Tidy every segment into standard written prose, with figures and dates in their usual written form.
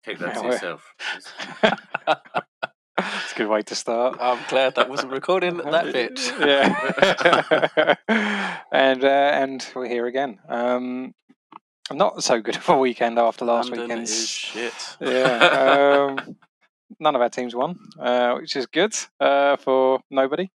Keep that to yourself. It's a good way to start. I'm glad that wasn't recording that bit. Yeah. And we're here again. Not so good of a weekend after last London weekend's. is shit. Yeah. None of our teams won, which is good for nobody.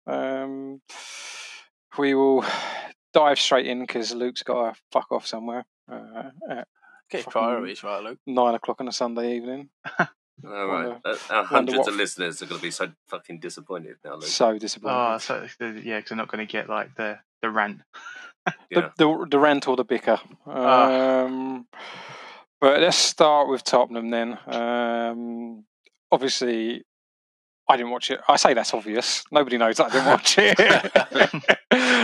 We will dive straight in because Luke's got to fuck off somewhere. At Get your priorities right, Luke. 9:00 on a Sunday evening. All right. Our hundreds of listeners are going to be so fucking disappointed now, Luke. So disappointed. Oh, because they're not going to get like the rant. Yeah. The rant or the bicker. But let's start with Tottenham then. Obviously, I didn't watch it. I say that's obvious. Nobody knows that I didn't watch it.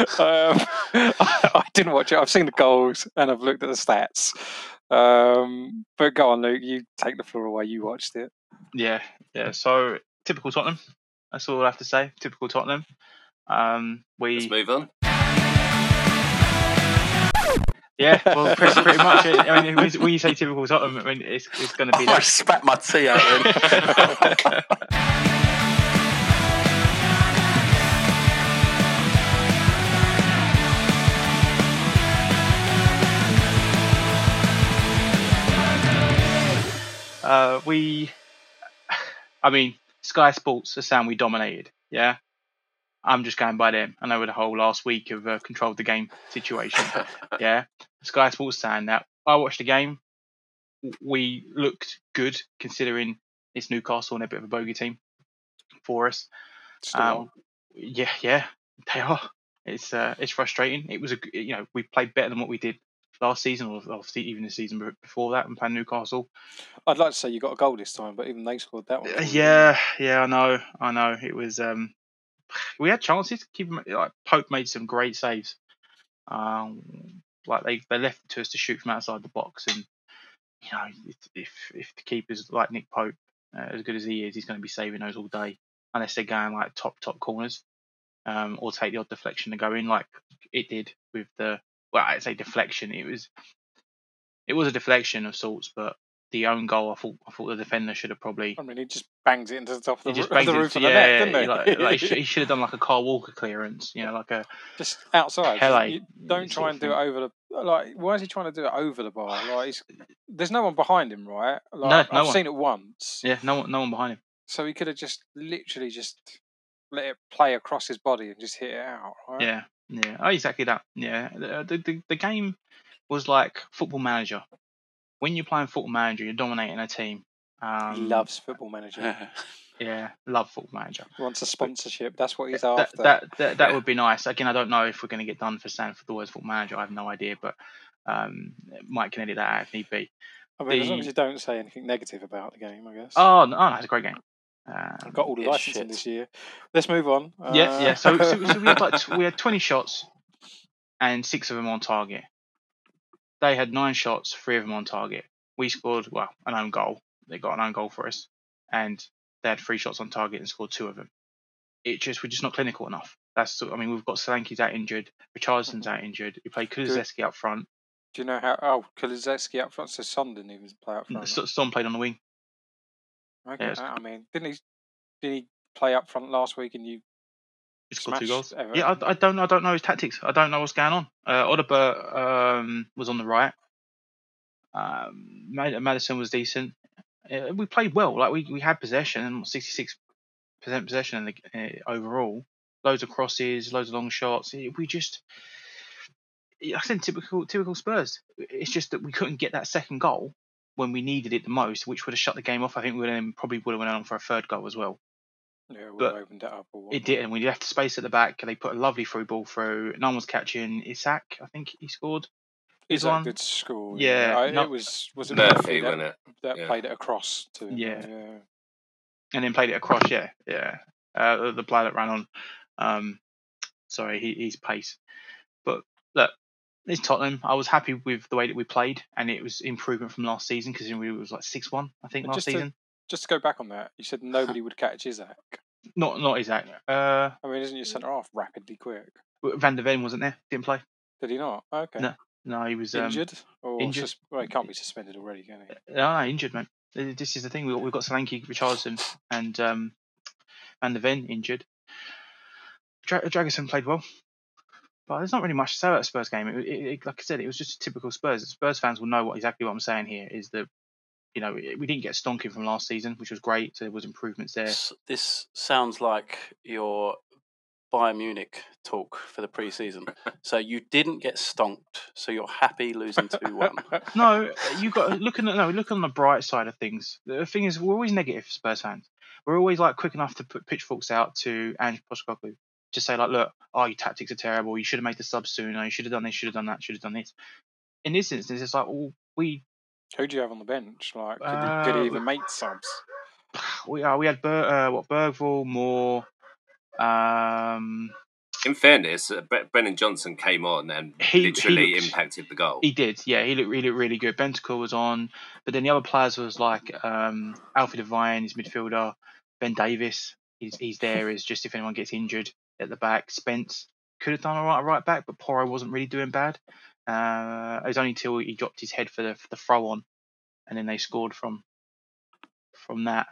I didn't watch it. I've seen the goals and I've looked at the stats. But go on, Luke. You take the floor away. You watched it. Yeah. So typical Tottenham. That's all I have to say. Typical Tottenham. Let's move on. Yeah, well, pretty much. I mean, when you say typical Tottenham, I mean, it's going to be. I spat my tea out then. Sky Sports are saying we dominated. Yeah, I'm just going by them. I know with the whole last week of controlled the game situation. Yeah, Sky Sports saying that. I watched the game. We looked good considering it's Newcastle and a bit of a bogey team for us. Yeah, they are. It's frustrating. It was we played better than what we did last season, or even the season before that, and playing Newcastle. I'd like to say you got a goal this time, but even they scored that one. Yeah, I know. It was. We had chances to keep them. Like Pope made some great saves. Like they left it to us to shoot from outside the box, and if the keeper's like Nick Pope, as good as he is, he's going to be saving those all day, unless they're going like top corners, or take the odd deflection to go in, like it did with the. Well, I'd say deflection. It was a deflection of sorts, but the own goal, I thought the defender should have probably. I mean, he just bangs it into the top of the roof of the net, didn't he? He should have done like a Kyle Walker clearance, like a just outside. Pele. Don't try and do it over the. Like, why is he trying to do it over the bar? Like, there's no one behind him, right? Like, no I've one. seen it once. Yeah, no one behind him. So he could have just literally just let it play across his body and just hit it out, right? Yeah. Oh, exactly that. Yeah, the game was like Football Manager. When you're playing Football Manager, you're dominating a team. He loves Football Manager. Yeah, love Football Manager. He wants a sponsorship. That's what he's after. That would be nice. Again, I don't know if we're going to get done for saying for the words Football Manager. I have no idea, but Mike can edit that out if need be. I mean, as long as you don't say anything negative about the game, I guess. Oh, no, it's a great game. I've got all the licensing this year. Let's move on. Yeah. So we had 20 shots and 6 of them on target. They had 9 shots, 3 of them on target. We scored an own goal. They got an own goal for us, and they had 3 shots on target and scored 2 of them. We're just not clinical enough. We've got Solanke's out injured, Richardson's out injured. We played Kulusevski up front. Do you know how? Oh, Kulusevski up front. So Son didn't even play up front. Son played on the wing. Okay, I mean, didn't he play up front last week and you scored 2 goals? Everton? Yeah, I don't know his tactics. I don't know what's going on. Odobert was on the right. Madison was decent. We played well. Like we had possession, and 66% possession overall. Loads of crosses, loads of long shots. I said typical Spurs. It's just that we couldn't get that second goal when we needed it the most, which would have shut the game off. I think we probably would have went on for a third goal as well. Yeah, we opened it up. It didn't. We left space at the back. They put a lovely through ball through. No one was catching. Isak, I think he scored. Isak did score. Yeah. It was it Murphy, wasn't it? That played it across to him. Yeah. And then played it across. Yeah. The player that ran on. He's pace. But look, it's Tottenham. I was happy with the way that we played, and it was improvement from last season because it was like 6-1, I think, last season. Just to go back on that, you said nobody would catch Isak. Not Isak. I mean, isn't your centre half rapidly quick? Van der Ven wasn't there. Didn't play. Did he not? Okay. No, he was injured. Or injured. he can't be suspended already, can he? No, injured, mate. This is the thing. We've got Solanke, Richarlison, and Van de Ven injured. Dragusin played well, but there's not really much to say about the Spurs game. Like I said, it was just typical Spurs. Spurs fans will know exactly what I'm saying here. Is that we didn't get stonking from last season, which was great. So there was improvements there. This sounds like your Bayern Munich talk for the pre-season. So you didn't get stonked, so you're happy losing 2-1. No, you got look on the bright side of things. The thing is, we're always negative Spurs fans. We're always like quick enough to put pitchforks out to Ange Postecoglou. Just say like, look, your tactics are terrible. You should have made the subs sooner. You should have done this. Should have done that. Should have done this. In this instance, it's like, well, who do you have on the bench? Like, could he even make subs? We had Bergvall, Moore. In fairness, Brennan Johnson came on and literally impacted the goal. He did, yeah. He looked really good. Bentancur was on, but then the other players was like Alfie Devine, his midfielder. Ben Davis, he's there as just if anyone gets injured at the back. Spence could have done all right at right back, but Porro wasn't really doing bad. It was only until he dropped his head for the throw on, and then they scored from that.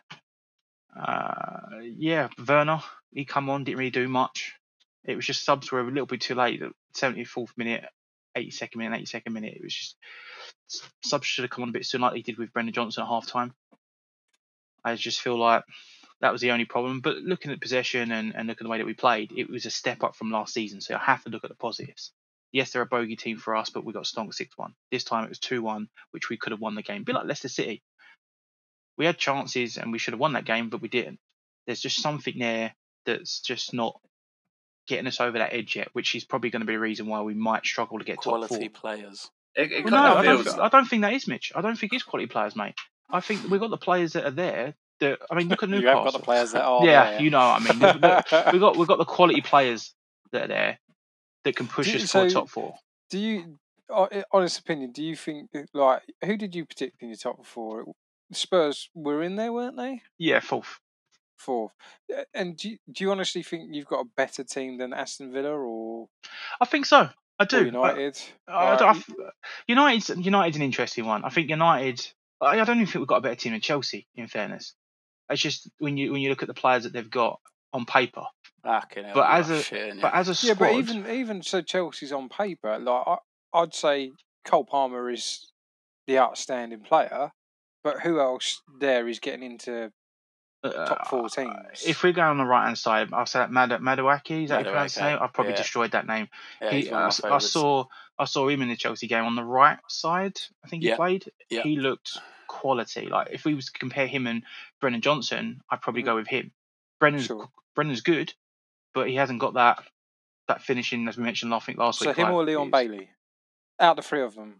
Werner, he come on, didn't really do much. It was just subs were a little bit too late. 74th minute, 82nd minute. It was just subs should have come on a bit sooner, like they did with Brendan Johnson at half time. I just feel like that was the only problem. But looking at possession and looking at the way that we played, it was a step up from last season. So I have to look at the positives. Yes, they're a bogey team for us, but we got stonked 6-1. This time it was 2-1, which we could have won the game. A bit like Leicester City. We had chances and we should have won that game, but we didn't. There's just something there that's just not getting us over that edge yet, which is probably going to be the reason why we might struggle to get top 4. Quality players. I don't think that is, Mitch. I don't think it's quality players, mate. I think we've got the players that are there. Look at Newcastle. You have got the players that are there. Yeah, you know what I mean. We've got the quality players that are there that can push us for top 4. Do you, honest opinion, do you think, like, who did you predict in your top 4? Spurs were in there, weren't they? Yeah, 4th. And do you honestly think you've got a better team than Aston Villa, or? I think so. I do. United. United's an interesting one. I think United. I don't even think we've got a better team than Chelsea. In fairness, it's just when you look at the players that they've got on paper. But as a squad, but even so, Chelsea's on paper. Like I'd say Cole Palmer is the outstanding player, but who else there is getting into top 4 teams? If we go on the right hand side, I'll say that Madueke. Is that how you say it? I've probably destroyed that name. Yeah, I saw him in the Chelsea game on the right side. I think he played. Yeah. He looked quality. Like if we was to compare him and Brennan Johnson, I'd probably go with him. Brennan's good, but he hasn't got that finishing, as we mentioned last week. So him or Leon Bailey? Out of the 3 of them.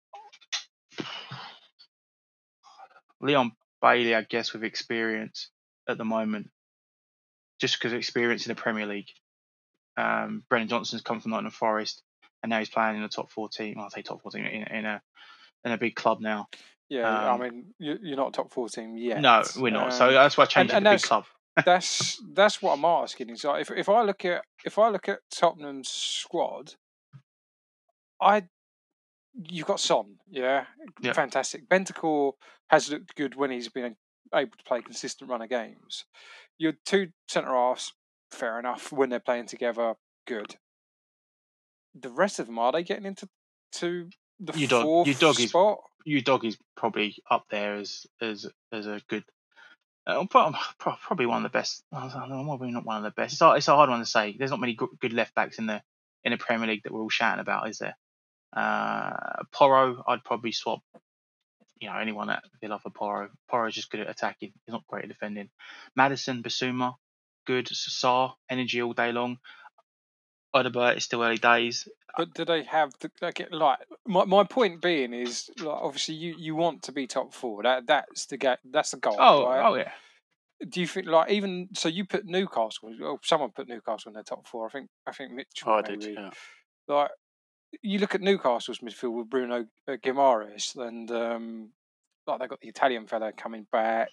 Leon Bailey, I guess, with experience at the moment, just because of experience in the Premier League. Brennan Johnson's come from Nottingham Forest, and now he's playing in the top 4 team. I'll say top 4 team in a big club now. Yeah, I mean, you're not a top 4 team yet. No, we're not. So that's why I changed it to big club. that's what I'm asking. Is like if I look at Tottenham's squad, you've got Son, fantastic. Bentancur has looked good when he's been able to play a consistent run of games. Your 2 centre halves, fair enough, when they're playing together, good. The rest of them, are they getting into the 4th spot? Udoggy's probably up there as a good. Probably one of the best. Probably not one of the best. It's a hard one to say. There's not many good left backs in the Premier League that we're all shouting about, is there? Porro, I'd probably swap. Anyone at Villa for Porro. Porro's just good at attacking. He's not great at defending. Maddison, Basuma, good. Sarr, energy all day long. Odobert, it's still early days. But do they have my point being is, like, obviously you want to be top 4. That's the goal. Right? Oh yeah. Do you think, like, even so, you put Newcastle? Well, someone put Newcastle in their top 4. I think Mitch. I did. Yeah. Like, you look at Newcastle's midfield with Bruno Guimaraes, and they've got the Italian fella coming back.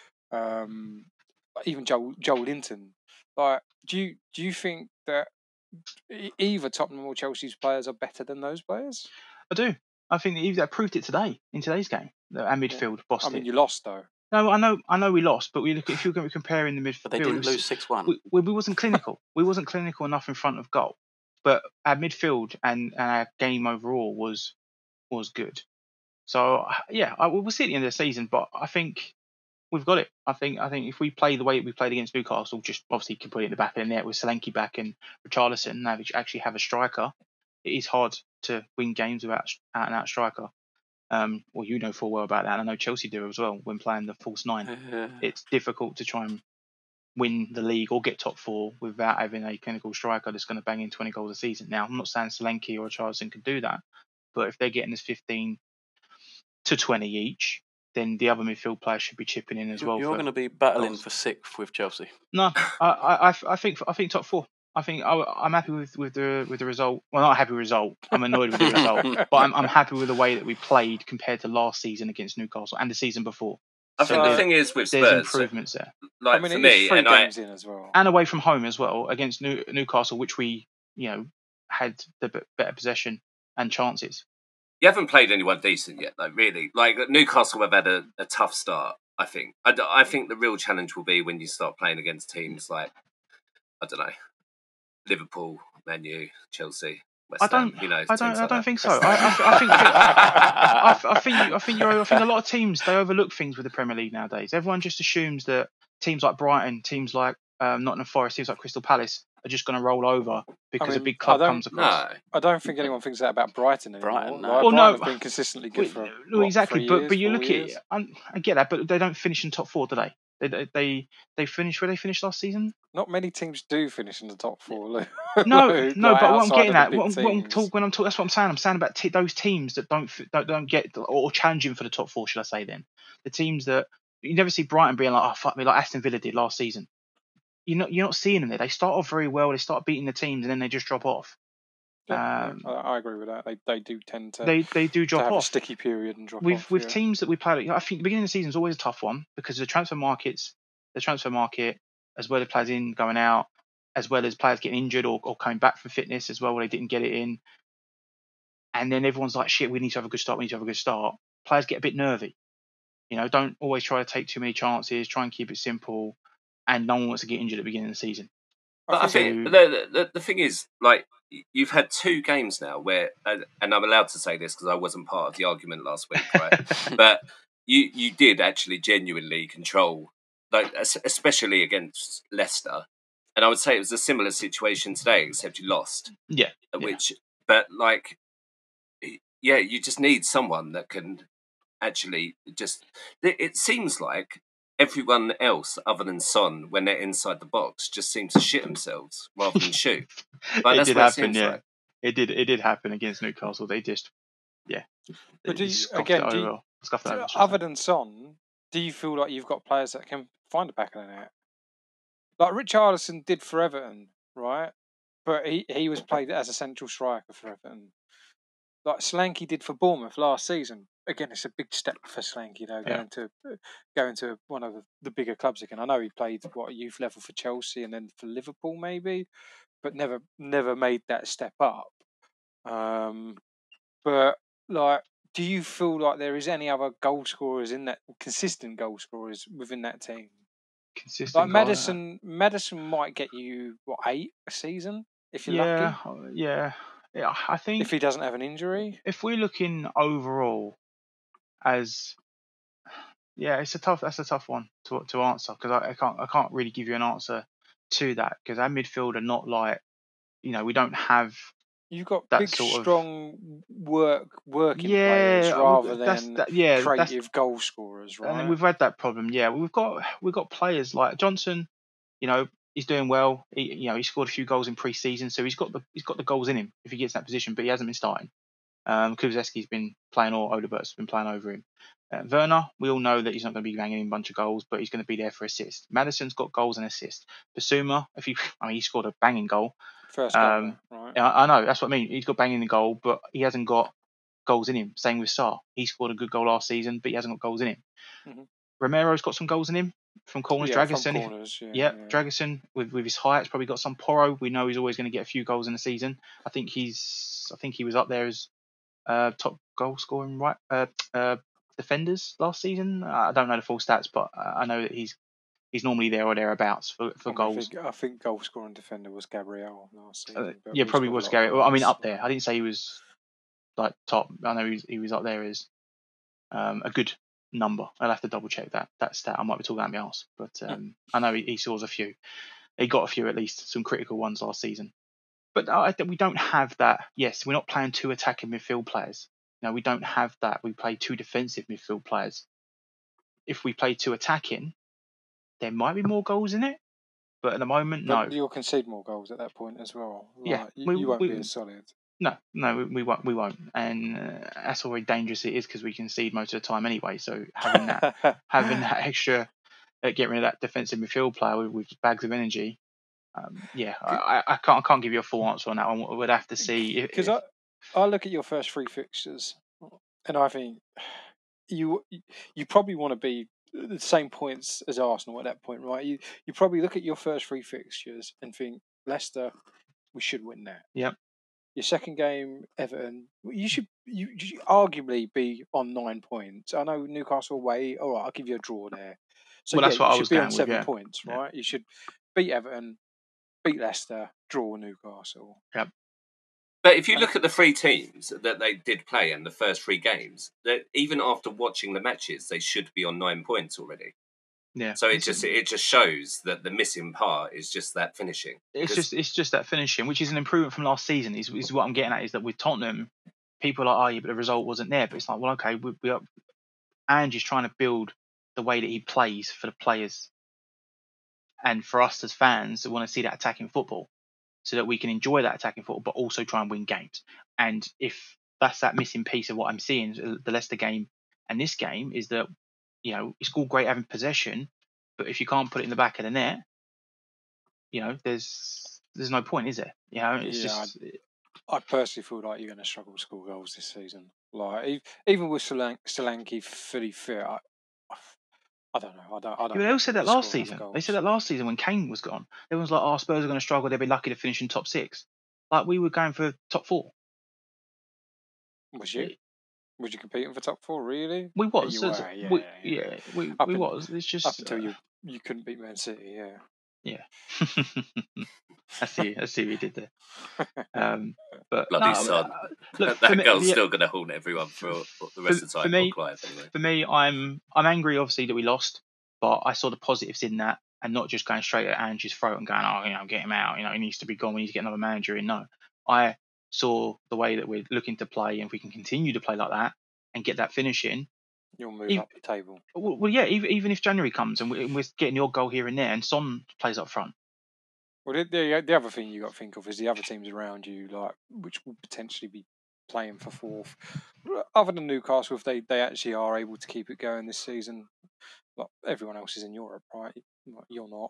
Even Joel Linton. Like, do you think that either Tottenham or Chelsea's players are better than those players? I do. I think that proved it today in today's game. Our midfield bossed I mean, it. you lost though. No, I know we lost, but if you're going to be comparing the midfield, But they didn't lose 6-1. We wasn't clinical. We wasn't clinical enough in front of goal. But our midfield and our game overall was good. So we'll see at the end of the season. But I think we've got it. I think if we play the way we played against Newcastle, just obviously can put it in the back of the net with Solanke back and Richarlison, now we actually have a striker. It is hard to win games without out and out striker. Well, you know full well about that. I know Chelsea do as well when playing the false nine. It's difficult to try and win the league or get top four without having a clinical striker that's going to bang in 20 goals a season. Now, I'm not saying Solanke or Richarlison can do that, but if they're getting us 15 to 20 each, then the other midfield players should be chipping in as well. You're going to be battling for 6th with Chelsea. No, I think top four. I think I'm happy with the result. Well, not a happy result. I'm annoyed with the result, but I'm happy with the way that we played compared to last season against Newcastle and the season before. I think the thing is with Spurs, there's improvements there. Like, I mean, for me, and games in as well, and away from home as well against Newcastle, which we had the better possession and chances. You haven't played anyone decent yet, though. Really, like Newcastle have had a tough start. I think. I think the real challenge will be when you start playing against teams like, I don't know, Liverpool, Man U, Chelsea. West Ham, I don't think so. I think a lot of teams, they overlook things with the Premier League nowadays. Everyone just assumes that teams like Brighton, teams like Nottingham Forest, teams like Crystal Palace are just going to roll over because a big club comes across. No. I don't think anyone thinks that about Brighton anymore. Brighton, no. Like, Well, Brighton no. have been consistently good for exactly. 3 years, But you 4 look years. at it, I get that, but they don't finish in top four, do they? They finish where they finished last season. Not many teams do finish in the top 4. Luke. No, Like, but what I'm outside getting of the at, big when I'm teams. talking, that's what I'm saying. I'm saying about those teams that don't get or challenging for the top four, should I say? Then the teams that you never see Brighton being like, oh fuck me, like Aston Villa did last season. You're not seeing them there. They start off very well. They start beating the teams, and then they just drop off. Yeah, I agree with that. They do tend to. They do drop have off. a sticky period and drop off. With teams that we play. I think the beginning of the season is always a tough one because the transfer market, as well as players in going out, as well as players getting injured or coming back from fitness as well, where they didn't get it in. And then everyone's like, shit, we need to have a good start. Players get a bit nervy. Don't always try to take too many chances. Try and keep it simple. And no one wants to get injured at the beginning of the season. But I think the thing is, like, you've had 2 games now where, and I'm allowed to say this because I wasn't part of the argument last week, right? But you did actually genuinely control, like, especially against Leicester. And I would say it was a similar situation today, except you lost. Yeah. But like, yeah, you just need someone that can actually just. It seems like everyone else other than Son, when they're inside the box, just seems to shit themselves rather than shoot. Like, It did happen, yeah. Like. It did happen against Newcastle. They just, yeah. But other than Son, do you feel like you've got players that can find the back of the net? Like Richarlison did for Everton, right? But he was played as a central striker for Everton. Like Solanke did for Bournemouth last season. Again, it's a big step for Solanke, though, going to one of the bigger clubs again. I know he played youth level for Chelsea and then for Liverpool maybe, but never made that step up. But like, do you feel like there is any other goal scorers in that, consistent goal scorers within that team? Consistent. Like Maddison might get you 8 a season if you're lucky. Yeah, I think if he doesn't have an injury. If we're looking overall, that's a tough one to answer because I can't really give you an answer to that because our midfield are not like, we don't have. You've got big, strong working players rather than creative goal scorers, right? And we've had that problem. Yeah, we've got players like Johnson. He's doing well. He scored a few goals in pre-season, so he's got the goals in him if he gets in that position. But he hasn't been starting. Kulusevski's been playing, or Odebert's been playing over him. Werner, we all know that he's not going to be banging in a bunch of goals, but he's going to be there for assists. Maddison's got goals and assists. Basuma, he scored a banging goal. First goal, right? I know, that's what I mean. He's got banging the goal, but he hasn't got goals in him. Same with Sarr. He scored a good goal last season, but he hasn't got goals in him. Mm-hmm. Romero's got some goals in him from corners. Dragusin with his height, has probably got some. Porro, we know he's always going to get a few goals in the season. I think he was up there as top goal scoring defenders last season. I don't know the full stats, but I know that he's normally there or thereabouts for goals. I think goal scoring defender was Gabriel last season. Yeah, probably was Gary. Well, I mean, up there. I didn't say he was like top. I know he was up there as a good number. I'll have to double check that stat. I might be talking out my arse, but I know he scores a few. He got a few at least, some critical ones last season. But we don't have that. Yes, we're not playing two attacking midfield players. No, we don't have that. We play two defensive midfield players. If we play two attacking, there might be more goals in it. But at the moment, no. You'll concede more goals at that point as well. Yeah, you won't be as solid. No, we won't, and that's already dangerous. It is because we concede most of the time anyway. So having that extra, get rid of that defensive midfield player with bags of energy. I can't give you a full answer on that one. We'd have to see. Because I look at your first three fixtures, and I think you probably want to be the same points as Arsenal at that point, right? You probably look at your first three fixtures and think Leicester, we should win that. Yep. Your second game, Everton, you should arguably be on 9 points. I know Newcastle away. All right, I'll give you a draw there. So that's what I was be going on with, 7 yeah. points, right? You should beat Everton, beat Leicester, draw Newcastle. Yep. But if you look at the 3 teams that they did play in the first 3 games, that even after watching the matches, they should be on 9 points already. Yeah. So it just shows that the missing part is just that finishing. It's just that finishing, which is an improvement from last season. Is what I'm getting at, is that with Tottenham, people are like, oh yeah, but the result wasn't there. But it's like, well, okay, we are. Ange's trying to build the way that he plays for the players, and for us as fans who want to see that attacking football, so that we can enjoy that attacking football, but also try and win games. And if that's that missing piece of what I'm seeing, the Leicester game and this game, is that, you know, it's all great having possession, but if you can't put it in the back of the net, you know, there's no point, is there? You know, it's just. I personally feel like you're going to struggle to score goals this season. Like even with Solanke fully fit, I don't know. I don't. Yeah, they all said that last season. They said that last season when Kane was gone. Everyone's like, "Oh, Spurs are going to struggle. They'll be lucky to finish in top 6." Like, we were going for top 4. Was you? Was you competing for top 4? Really? We was. You were, we was. It's just up until you couldn't beat Man City. Yeah. Yeah. I see what you did there. But bloody son. Look, that girl's still going to haunt everyone for the rest of the time. For me, I'm angry, obviously, that we lost, but I saw the positives in that, and not just going straight at Ange's throat and going, oh, you know, get him out. You know, he needs to be gone. We need to get another manager in. No, I saw the way that we're looking to play, and if we can continue to play like that and get that finish in, you'll move up the table. Well, yeah. Even if January comes and we're getting your goal here and there, and Son plays up front. Well, the other thing you got to think of is the other teams around you, like, which will potentially be playing for 4th. Other than Newcastle, if they actually are able to keep it going this season, like, everyone else is in Europe, right? You're not.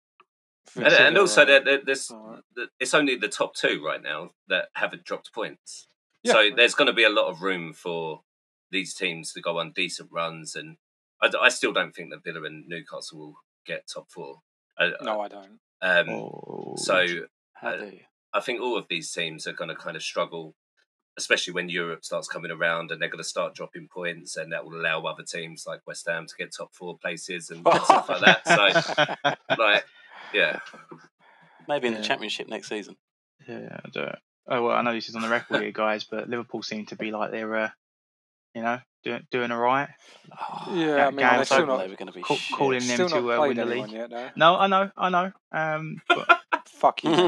And also, it's only the top 2 right now that haven't dropped points. Yeah. So there's going to be a lot of room for these teams to go on decent runs, and I still don't think that Villa and Newcastle will get top 4. No, I don't. I think all of these teams are going to kind of struggle, especially when Europe starts coming around, and they're going to start dropping points, and that will allow other teams like West Ham to get top 4 places and stuff like that. So, like, yeah, maybe in the Championship next season. Yeah, I don't. Oh well, I know this is on the record here, guys, but Liverpool seem to be like they're, you know, doing all right. Yeah, I mean, they're still not. They were going to be calling them to win the league. Yet, no? No, I know. But fuck you.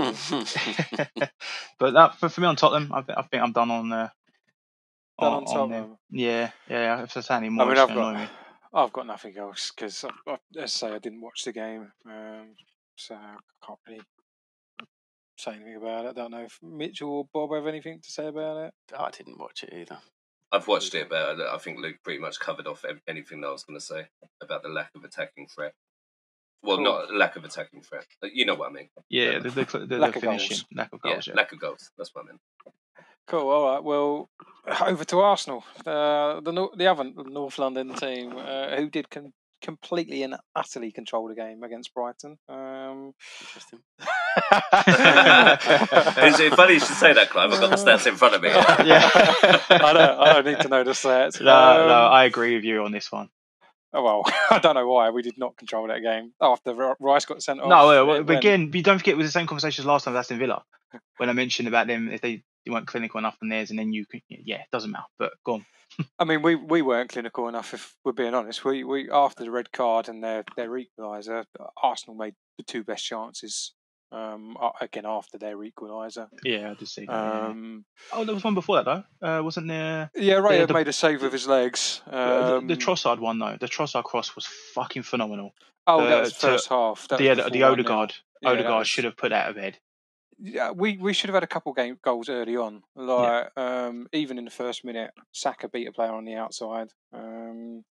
But for me on Tottenham, I think I'm done on done on Tottenham. Yeah. If I say any more, it's annoy me. I've got nothing else because, as I say, I didn't watch the game, so I can't really say anything about it. I don't know if Mitchell or Bob have anything to say about it. I didn't watch it either. I've watched it, but I think Luke pretty much covered off anything that I was going to say about the lack of attacking threat. Well, cool. Not lack of attacking threat. You know what I mean. Yeah, the lack finishing. Of lack of goals. Yeah, lack of goals. That's what I mean. Cool. All right. Well, over to Arsenal, the other North London team, who did completely and utterly control the game against Brighton. Interesting. It's funny you should say that, Clive. I've got the stats in front of me. Yeah. I don't need to know the stats. No, I agree with you on this one. Oh, well, I don't know why we did not control that game after Rice got sent off. No, but again, don't forget it was the same conversation as last time with Aston Villa when I mentioned about them if they weren't clinical enough on theirs, and then you could, it doesn't matter. But go on. I mean, we weren't clinical enough, if we're being honest. We after the red card and their equaliser, Arsenal made the two best chances. Again after their equaliser. Yeah, I did see that. Oh, there was one before that though. Wasn't there? Yeah, Ray made a save with his legs. The Trossard one though. The Trossard cross was fucking phenomenal. Oh, that was first half. The Odegaard. Odegaard should have put that to bed. Yeah, we should have had a couple goals early on. Even in the first minute, Saka beat a player on the outside, and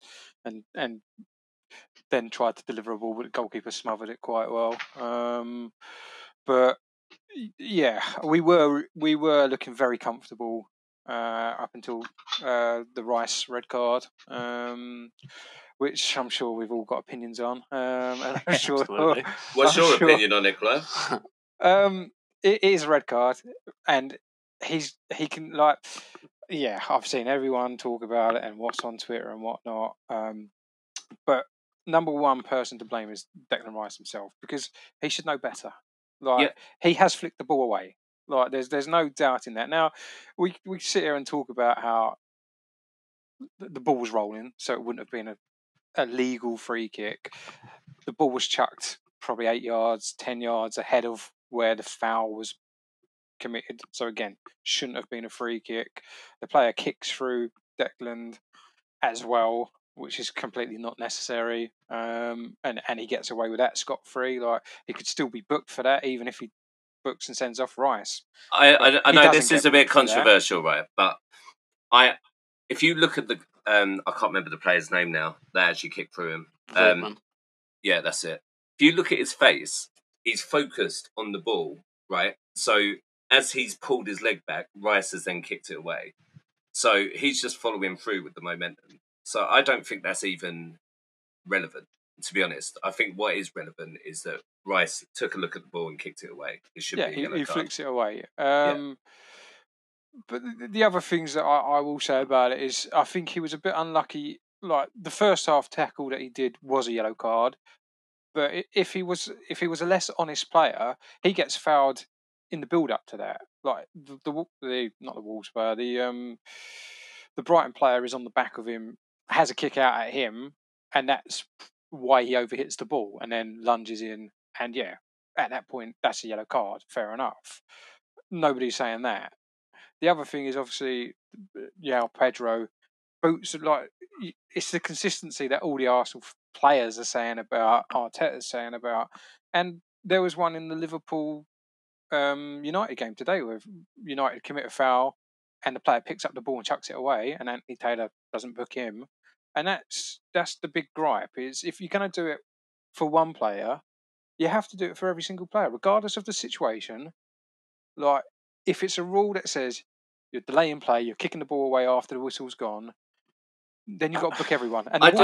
then tried to deliver a ball, but the goalkeeper smothered it quite well. But yeah, we were looking very comfortable up until the Rice red card, which I'm sure we've all got opinions on. And I'm sure. What's your opinion on it, Clive? It is a red card, and he can I've seen everyone talk about it and what's on Twitter and whatnot. But number one person to blame is Declan Rice himself, because he should know better. He has flicked the ball away. There's no doubt in that. Now we sit here and talk about how the ball was rolling, so it wouldn't have been a legal free kick. The ball was chucked probably 8 yards, 10 yards ahead of where the foul was committed. So again, shouldn't have been a free kick. The player kicks through Declan as well, which is completely not necessary. And he gets away with that scot-free. He could still be booked for that, even if he books and sends off Rice. I know this is a bit controversial, right? But if you look at the I can't remember the player's name now that actually kicked through him. Yeah, that's it. If you look at his face, he's focused on the ball, right? So as he's pulled his leg back, Rice has then kicked it away. So he's just following through with the momentum. So I don't think that's even relevant, to be honest. I think what is relevant is that Rice took a look at the ball and kicked it away. It should be a yellow he card. flicks it away. But the other things that I will say about it is I think he was a bit unlucky. The first half tackle that he did was a yellow card. But if he was a less honest player, he gets fouled in the build up to that. Not the Wolves player, the Brighton player is on the back of him, has a kick out at him, and that's why he overhits the ball and then lunges in. And yeah, at that point, that's a yellow card. Fair enough. Nobody's saying that. The other thing is obviously, Pedro boots. It's the consistency that all the Arsenal players are saying about, Arteta's saying about, and there was one in the Liverpool United game today where United commit a foul and the player picks up the ball and chucks it away, and Anthony Taylor doesn't book him, and that's the big gripe. Is if you're going to do it for one player, you have to do it for every single player, regardless of the situation. If it's a rule that says you're delaying play, you're kicking the ball away after the whistle's gone, then you've got to book everyone. And the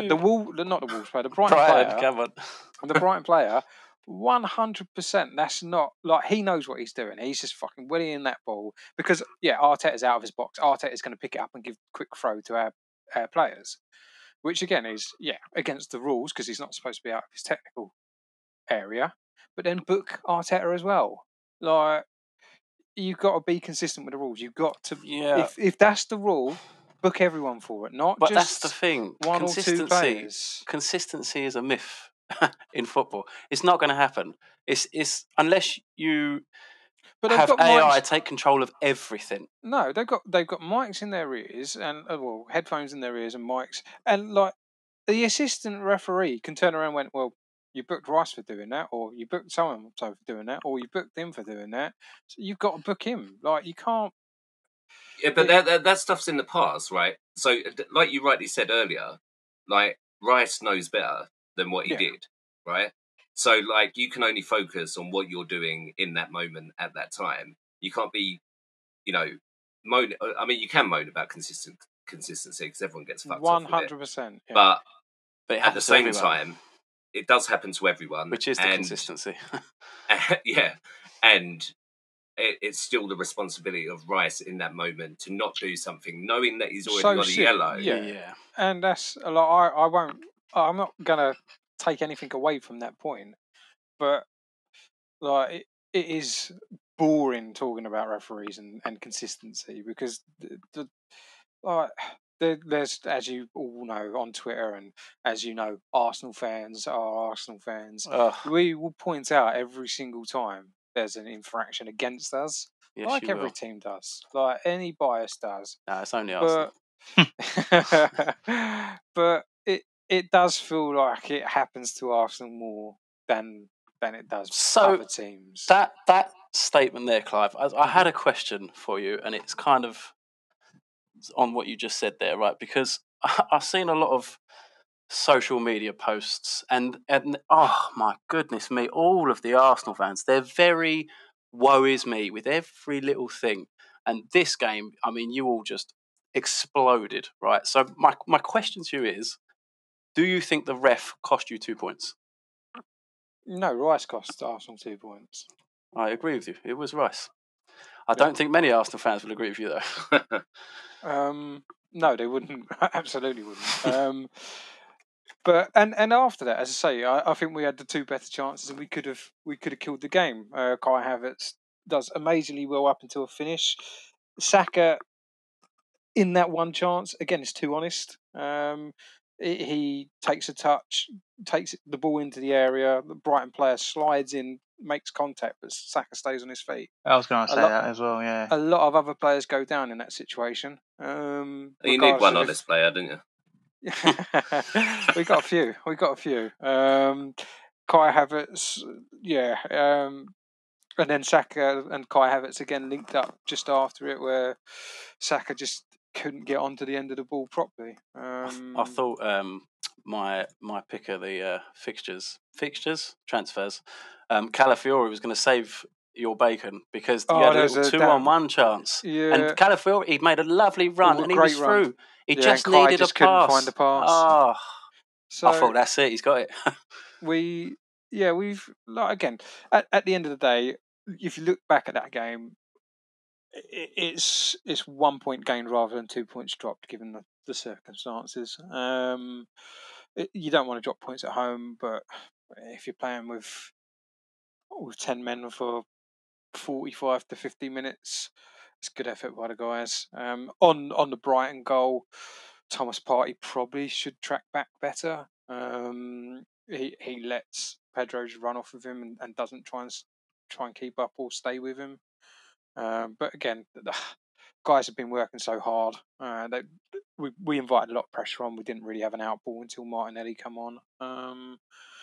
Brighton player, 100%. That's not he knows what he's doing. He's just fucking willing that ball because Arteta's out of his box. Arteta's going to pick it up and give a quick throw to our players, which again is against the rules because he's not supposed to be out of his technical area. But then book Arteta as well. You've got to be consistent with the rules. You've got to. Yeah. If that's the rule, book everyone for it. But that's the thing. One or two players. Consistency is a myth in football. It's not going to happen. It's unless you have AI take control of everything. No, they've got mics in their ears and headphones in their ears and mics, and the assistant referee can turn around and went, well, you booked Rice for doing that, or you booked someone for doing that, or you booked him for doing that. So you've got to book him. You can't. Yeah, but that stuff's in the past, right? So, like you rightly said earlier, Rice knows better than what he did, right? So, you can only focus on what you're doing in that moment at that time. You can't be, moan. I mean, you can moan about consistency because everyone gets fucked 100%. Yeah. But at the same time, it does happen to everyone, which is the consistency. Yeah, and it's still the responsibility of Rice in that moment to not do something, knowing that he's already got a yellow. Yeah. And that's a lot. I won't. I'm not gonna take anything away from that point, but like it is boring talking about referees and consistency because there's, as you all know on Twitter, and as you know, Arsenal fans are Arsenal fans. We will point out every single time there's an infraction against us, Yes, like you every will. team does, like any bias does. No, it's only Arsenal. But it does feel like it happens to Arsenal more than it does other teams. That statement there, Clive, I had a question for you, and it's kind of on what you just said there, right? Because I've seen a lot of social media posts, and oh my goodness me, all of the Arsenal fans, they're very woe is me with every little thing. And this game, I mean, you all just exploded, right? So my question to you is, do you think the ref cost you 2 points? No, Rice cost Arsenal 2 points. I agree with you. It was Rice. I don't think many Arsenal fans will agree with you, though. No, they wouldn't. Absolutely wouldn't. But and after that, as I say, I think we had the 2 better chances, and we could have killed the game. Kai Havertz does amazingly well up until a finish. Saka, in that one chance, again, is too honest. He takes a touch, takes the ball into the area. The Brighton player slides in, makes contact, but Saka stays on his feet. I was going to say that as well. Yeah, a lot of other players go down in that situation. You need one honest player, didn't you? We got a few. Kai Havertz, and then Saka and Kai Havertz again linked up just after it, where Saka just couldn't get onto the end of the ball properly. I thought my pick of the fixtures transfers, Calafiori was going to save your bacon because you had a little 2-on-1 chance, and Calafiori, he made a lovely run and he was through. He just needed a pass. Couldn't find the pass. So, I thought that's it. He's got it. We've again at the end of the day, if you look back at that game, it's 1 point gained rather than 2 points dropped, given the circumstances. You don't want to drop points at home, but if you're playing with 10 men for 45 to 50 minutes, it's good effort by the guys. On the Brighton goal, Thomas Partey probably should track back better. He lets Pedro run off of him and doesn't try and keep up or stay with him. But again, the guys have been working so hard. We invited a lot of pressure on. We didn't really have an out ball until Martinelli come on.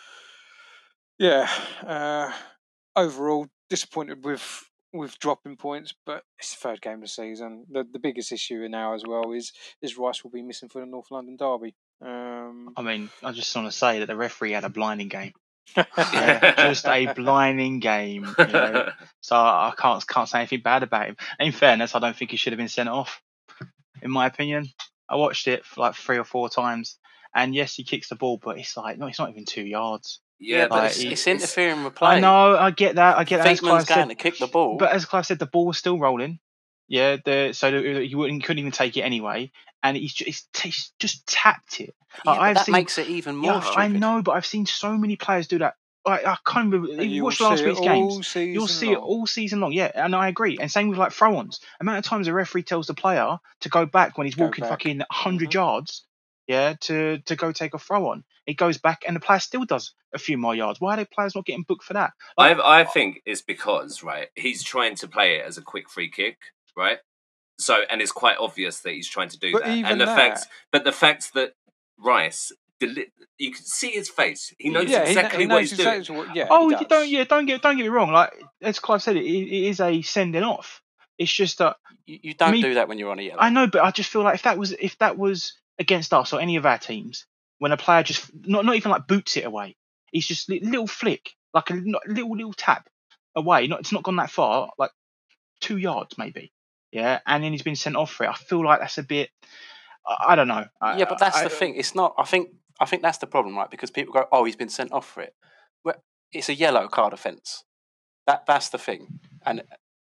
Overall, disappointed with dropping points, but it's the third game of the season. The biggest issue now as well is Rice will be missing for the North London derby. I mean, I just want to say that the referee had a blinding game. Just a blinding game. So I can't say anything bad about him. In fairness, I don't think he should have been sent off. In my opinion, I watched it for like 3 or 4 times, and yes, he kicks the ball, but it's like it's not even 2 yards. Yeah, but it's interfering with play. I know, I get that. Figman's going to kick the ball, but as Clive said, the ball was still rolling. Yeah, so he couldn't even take it anyway, and he's just tapped it. Yeah, that makes it even more stupid. I know, but I've seen so many players do that. I can't remember. You watch last week's games. You'll see it all season long. Yeah, and I agree. And same with like throw-ons. Amount of times the referee tells the player to go back when he's walking fucking 100 yards. Yeah, to go take a throw on. It goes back and the player still does a few more yards. Why are the players not getting booked for that? I think it's because, right, he's trying to play it as a quick free kick, right? So, and it's quite obvious that he's trying to do that. And the fact that Rice, you can see his face. He knows exactly what he's doing. Don't get me wrong. Like as Clive said, it is a sending off. It's just that you don't do that when you're on a yellow. I know, but I just feel like if that was against us or any of our teams, when a player just not even like boots it away, it's just a little flick, like a little tap away. It's not gone that far, like 2 yards maybe. Yeah, and then he's been sent off for it. I feel like that's a bit. I don't know. But that's the thing. It's not. I think I think that's the problem, right? Because people go, "Oh, he's been sent off for it." Well, it's a yellow card offence. That's the thing, and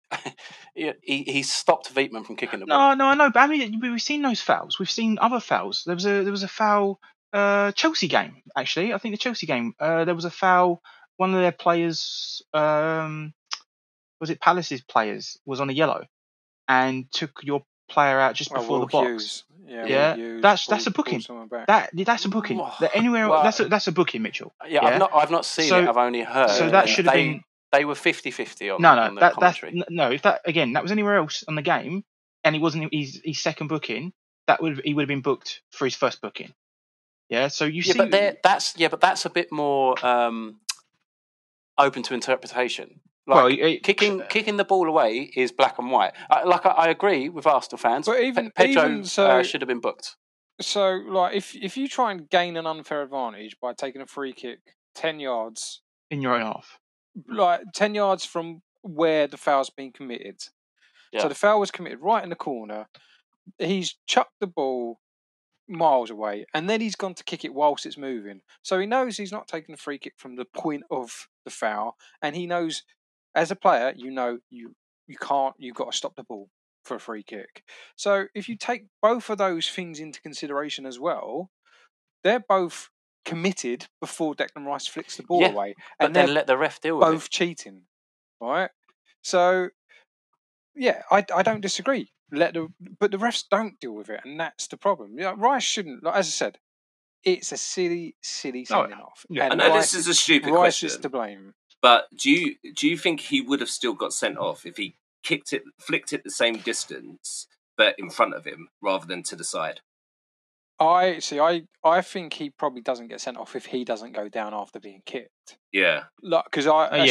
he stopped Veetman from kicking the ball. No, I know, but I mean, we've seen those fouls. We've seen other fouls. There was a foul. Chelsea game, actually. I think the Chelsea game. There was a foul. One of their players, was it Palace's players, was on a yellow and took your player out just before the box. Yeah, That's a booking. That's a booking. Anywhere Well, that's a booking, Mitchell. Yeah, I've not seen it. I've only heard. So that should have been. They were 50-50 on the commentary. No, if that was anywhere else on the game, and he wasn't his second booking, he would have been booked for his first booking. Yeah, so you see. But that's a bit more open to interpretation. Like kicking the ball away is black and white. I agree with Arsenal fans. But even Pedro so, should have been booked. So, like, if you try and gain an unfair advantage by taking a free kick 10 yards in your own half, like 10 yards from where the foul's been committed. Yeah. So the foul was committed right in the corner. He's chucked the ball miles away, and then he's gone to kick it whilst it's moving. So he knows he's not taking a free kick from the point of the foul, and he knows, as a player, you can't. You've got to stop the ball for a free kick. So if you take both of those things into consideration as well, they're both committed before Declan Rice flicks the ball away, and then let the ref deal with it. Both cheating, right? So, yeah, I don't disagree. But the refs don't deal with it, and that's the problem. Rice shouldn't. Like, as I said, it's a silly sending off. Yeah. I know this is a stupid question. Rice is to blame. But do you think he would have still got sent off if he flicked it the same distance, but in front of him rather than to the side? I think he probably doesn't get sent off if he doesn't go down after being kicked. Yeah. Because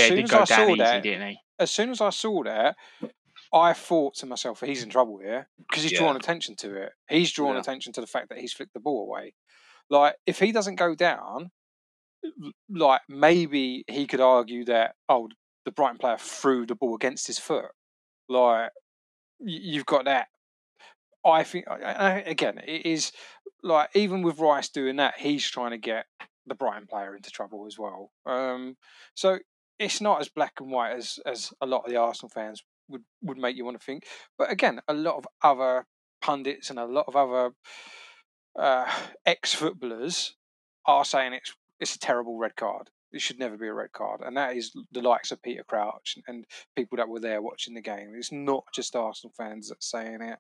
as soon as I saw that, I thought to myself, he's in trouble here because he's drawn attention to it. He's drawn attention to the fact that he's flicked the ball away. Like, if he doesn't go down, like, maybe he could argue that, the Brighton player threw the ball against his foot. Like, you've got that. I think, again, it is like, even with Rice doing that, he's trying to get the Brighton player into trouble as well. So it's not as black and white as a lot of the Arsenal fans would make you want to think. But again, a lot of other pundits and a lot of other ex-footballers are saying it's a terrible red card. It should never be a red card, and that is the likes of Peter Crouch and people that were there watching the game. It's not just Arsenal fans that's saying it.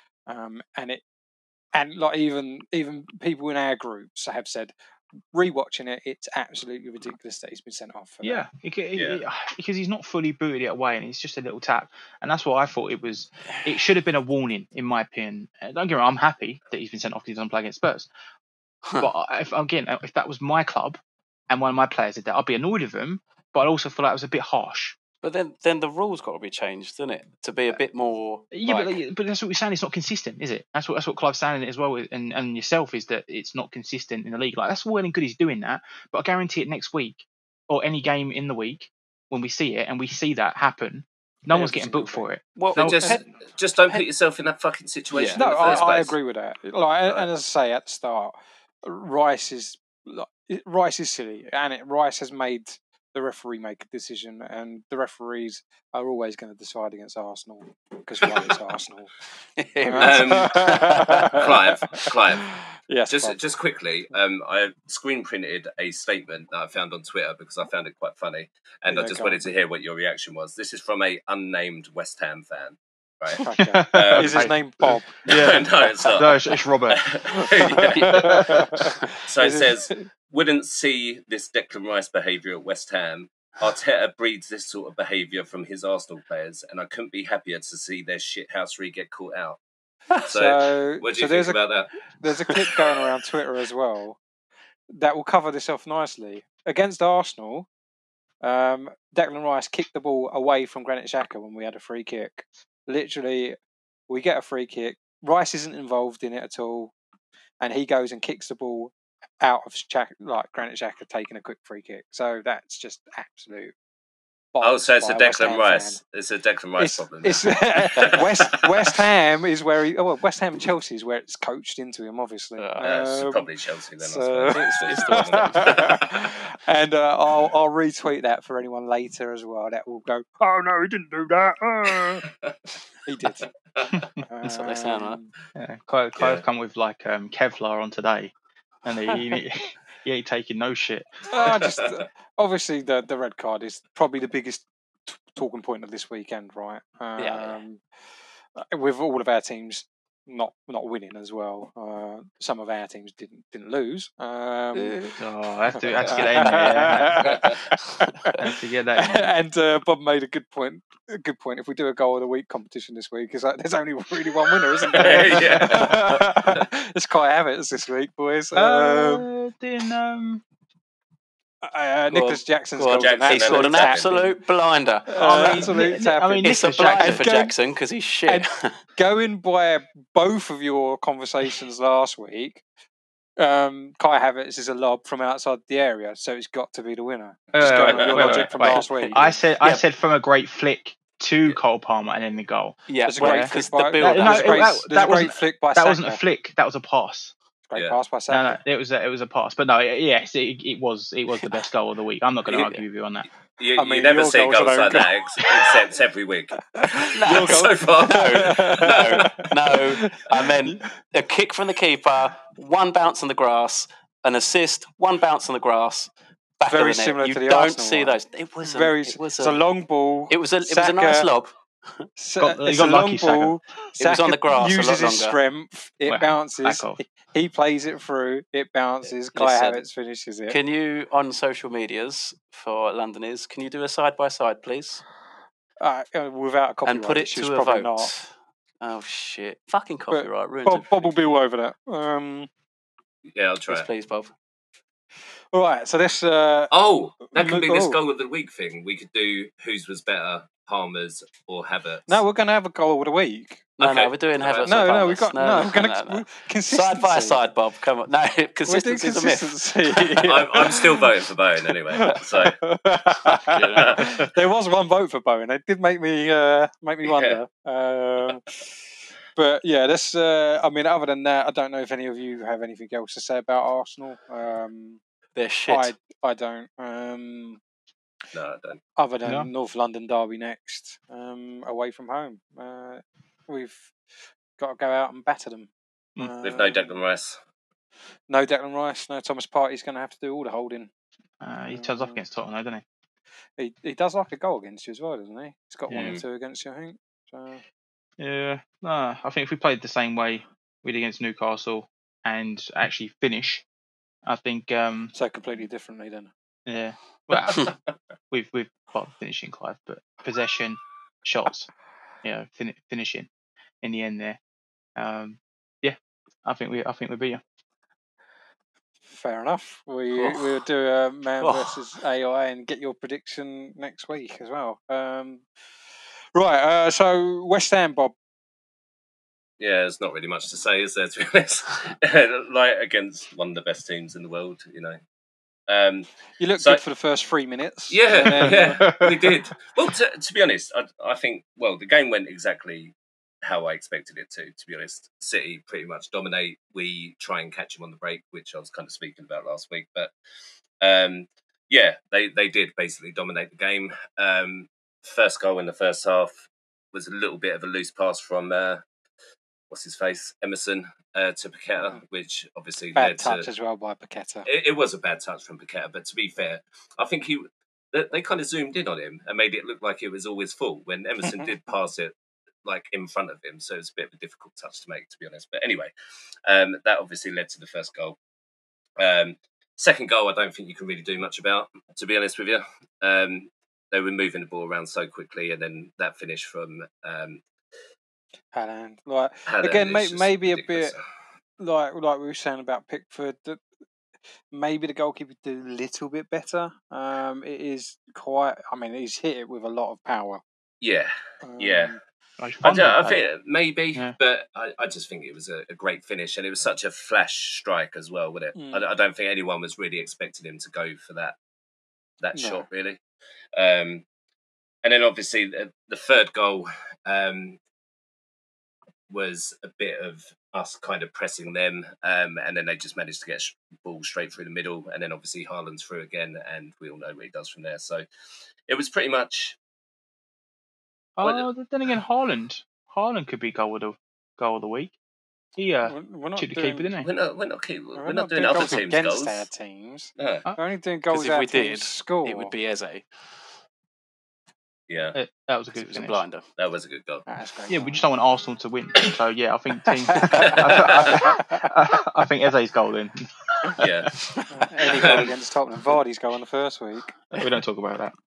And like even people in our groups have said, rewatching it, it's absolutely ridiculous that he's been sent off for that. Because he's not fully booted it away, and it's just a little tap, and that's what I thought it was. It should have been a warning, in my opinion. Don't get me wrong, I'm happy that he's been sent off because he doesn't play against Spurs. But if that was my club and one of my players did that, I'd be annoyed with him. But I also feel like it was a bit harsh. But then the rules got to be changed, doesn't it, to be a bit more? But that's what we're saying. It's not consistent, is it? That's what Clive's saying as well, and yourself, is that it's not consistent in the league. Like, that's well and good he's doing that, but I guarantee it next week or any game in the week when we see it and we see that happen, no one's getting booked for it. Well, just don't put yourself in that fucking situation. Yeah. No, I agree with that. And as I say at the start, Rice is silly, and Rice has made the referee make a decision, and the referees are always going to decide against Arsenal because it's Arsenal. Clive. Yes. Just quickly, I screen printed a statement that I found on Twitter because I found it quite funny, and I just wanted to hear what your reaction was. This is from a unnamed West Ham fan. Right. Okay. Is his name Bob? Yeah. No, it's not. No, it's Robert. So it says, wouldn't see this Declan Rice behaviour at West Ham. Arteta breeds this sort of behaviour from his Arsenal players, and I couldn't be happier to see their shithousery get caught out. So what do you think about that? There's a clip going around Twitter as well that will cover this off nicely. Against Arsenal, Declan Rice kicked the ball away from Granit Xhaka when we had a free kick. Literally, we get a free kick. Rice isn't involved in it at all, and he goes and kicks the ball out of Granit Xhaka taking a quick free kick. So that's just absolute Oh, so it's a by West Declan Ham Rice. fan. It's a Declan Rice problem. It's West Ham is where West Ham and Chelsea is where it's coached into him, obviously. It's probably Chelsea then. so- I suppose. It's the West Ham. And I'll retweet that for anyone later as well. That will go. Oh no, he didn't do that. He did. That's what they sound like. Yeah, Clive come with like Kevlar on today, and he ain't taking no shit. Obviously the red card is probably the biggest talking point of this weekend, right? With all of our teams not winning as well. Some of our teams didn't lose. I have to get that in there. I have to get that in there. And Bob made a good point. If we do a goal of the week competition this week, is there's only really one winner, isn't there? It's Kai Havertz this week, boys. Nicholas Jackson's goal. He scored an absolute blinder. Absolute tapping. It's a blinder for Jackson because he's shit. Going by both of your conversations last week, Kai Havertz is a lob from outside the area, so it's got to be the winner. Just going on your logic from last week. I said from a great flick to Cole Palmer and then the goal. Yeah, there's a great flick by that Saka. wasn't a flick. That was a pass. Great pass by Saka. No, it was a pass. But no, yes, it was the best goal of the week. I'm not going to argue with you on that. You never see goals like that except every week. So far. No. I meant a kick from the keeper, one bounce on the grass, an assist, one bounce on the grass. Back Very of the net. similar You to the don't Arsenal see one. those. It's a long ball. It was a nice lob. It's a long ball. It was on the grass. Uses his strength. It bounces. He plays it through. It bounces. Kai Havertz finishes it. Can you, on social medias for Londoners, can you do a side by side, please? Without a copyright, and put it to a vote. Not. Oh shit! Fucking copyright ruins it. Bob will be all over that. Yeah, I'll try. Yes, please, Bob. All right, so this. That could be this goal of the week thing. We could do whose was better, Palmer's or Havertz. No, we're going to have a goal of the week. No, we're doing Havertz. No, we've got we're going to side by side, Bob. Come on, no, consistency is a myth. I'm still voting for Bowen anyway. So there was one vote for Bowen. It did make me wonder. But yeah, this. Other than that, I don't know if any of you have anything else to say about Arsenal. They're shit. I don't. No, I don't. Other than North London derby next, away from home, we've got to go out and batter them. With no Declan Rice. No Declan Rice. No Thomas Partey's going to have to do all the holding. He turns off against Tottenham, doesn't he? He does like a goal against you as well, doesn't he? He's got 1 or 2 against you, I think. So. Yeah. No, I think if we played the same way we did against Newcastle and actually finish, I think. So completely differently then. Yeah. Well, we've finishing, Clive, but possession, shots, finishing in the end there. I think we beat you. Fair enough. We'll do a man versus AI and get your prediction next week as well. Right. So West Ham, Bob. Yeah, there's not really much to say, is there? To be honest, like against one of the best teams in the world, you looked good for the first 3 minutes. Yeah, we did. Well, to be honest, I think the game went exactly how I expected it to. To be honest, City pretty much dominate. We try and catch them on the break, which I was kind of speaking about last week. But they did basically dominate the game. First goal in the first half was a little bit of a loose pass from what's his face, Emerson, to Paqueta, which obviously bad touch as well by Paqueta. It was a bad touch from Paqueta, but to be fair, I think they kind of zoomed in on him and made it look like it was always full when Emerson did pass it like in front of him, so it's a bit of a difficult touch to make, to be honest. But anyway, that obviously led to the first goal. Second goal, I don't think you can really do much about, to be honest with you. They were moving the ball around so quickly, and then that finish from Haaland. Again, maybe ridiculous. A bit like we were saying about Pickford. That maybe the goalkeeper did a little bit better. It is quite. He's hit it with a lot of power. Yeah. I think maybe, but I just think it was a great finish, and it was such a flash strike as well, wasn't it? I don't think anyone was really expecting him to go for that shot, really. And then obviously the third goal was a bit of us kind of pressing them, and then they just managed to get the ball straight through the middle, and then obviously Haaland's through again, and we all know what he does from there. So it was pretty much. Then again, Haaland could be goal of the week. He We're not chipped the doing. keeper, didn't he? We're not doing other goals teams' against goals. our teams. No. We're only doing goals if our we teams did, score. it would be Eze. Yeah, That was a good It was a finish. blinder. that was a good goal. That's great. Yeah, we just don't want Arsenal to win. So yeah, I think I think Eze's goal then. Yeah. Any goal against Tottenham. Vardy's goal in the first week. We don't talk about that.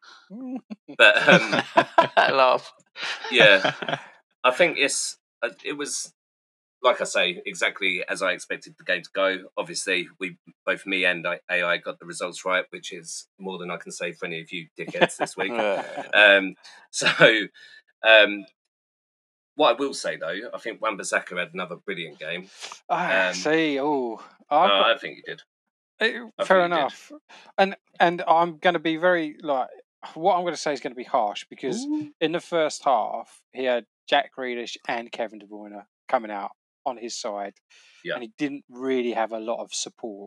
But Laugh. yeah, I think it was, like I say, exactly as I expected the game to go. Obviously, both me and AI got the results right, which is more than I can say for any of you dickheads this week. What I will say though, I think Wan-Bissaka had another brilliant game. I think he did. Fair enough. And I'm going to be very what I'm going to say is going to be harsh because in the first half he had Jack Grealish and Kevin De Bruyne coming out on his side, and he didn't really have a lot of support.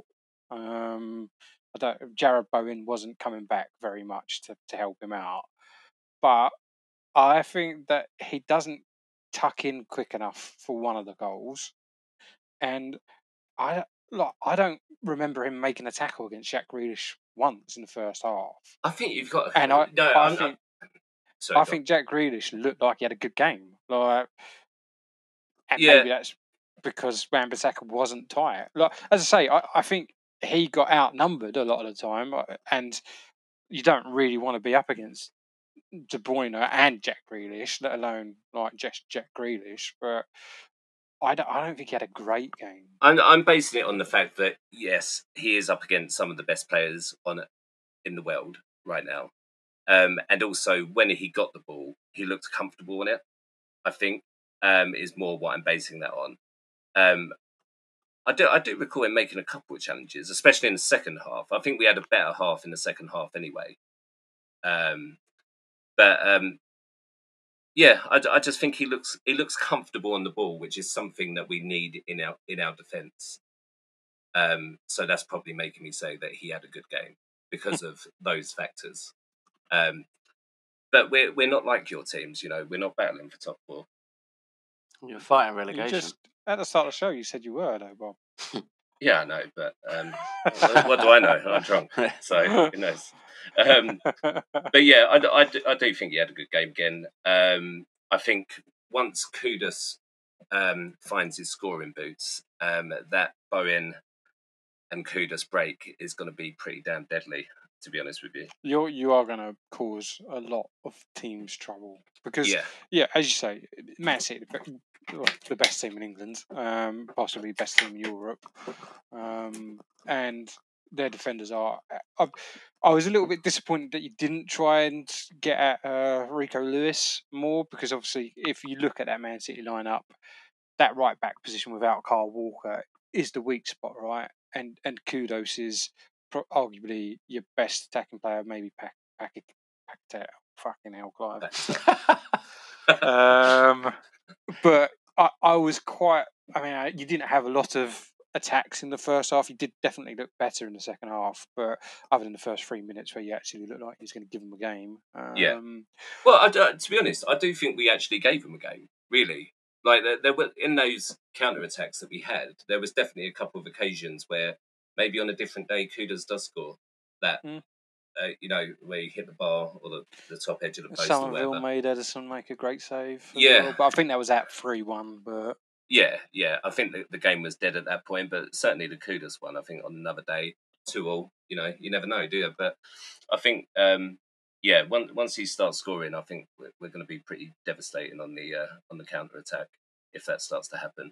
Jared Bowen wasn't coming back very much to help him out, but I think that he doesn't tuck in quick enough for one of the goals, and I don't remember him making a tackle against Jack Grealish once in the first half. I think you've got. And I think Jack Grealish looked like he had a good game. Maybe that's because Wan-Bissaka wasn't tight. As I say, I think he got outnumbered a lot of the time, and you don't really want to be up against De Bruyne and Jack Grealish, let alone just Jack Grealish. But I don't think he had a great game. I'm basing it on the fact that yes, he is up against some of the best players in the world right now, and also when he got the ball, he looked comfortable in it. I think is more what I'm basing that on. I do recall him making a couple of challenges, especially in the second half. I think we had a better half in the second half anyway. Yeah, I just think he looks comfortable on the ball, which is something that we need in our defence. So that's probably making me say that he had a good game because of those factors. But we're not like your teams, we're not battling for top four. You're fighting relegation. Just at the start of the show, you said you were, though, Bob. Yeah, I know, but what do I know? I'm drunk, so who knows? But yeah, I do think he had a good game again. I think once Kudus finds his scoring boots, that Bowen and Kudus break is going to be pretty damn deadly, to be honest with you. You are going to cause a lot of teams trouble because, as you say, Man City, the best team in England, possibly best team in Europe, and their defenders are. I was a little bit disappointed that you didn't try and get at Rico Lewis more because obviously, if you look at that Man City lineup, that right back position without Kyle Walker is the weak spot, right? And Kudus is arguably your best attacking player, maybe Paquetá. Fucking hell, Clive. But I was quite. I mean, you didn't have a lot of attacks in the first half. You did definitely look better in the second half, but other than the first 3 minutes where you actually looked like he was going to give them a game. Well, to be honest, I do think we actually gave them a game. Really, like there were in those counter attacks that we had, there was definitely a couple of occasions where maybe on a different day, Kudus does score that. Where you hit the bar or the top edge of the post. Somerville made Ederson make a great save. Well, but I think that was at 3-1. But yeah, I think the game was dead at that point. But certainly the Kudus one, I think on another day, 2-2. You never know, do you? But I think, once he starts scoring, I think we're going to be pretty devastating on the counter attack if that starts to happen.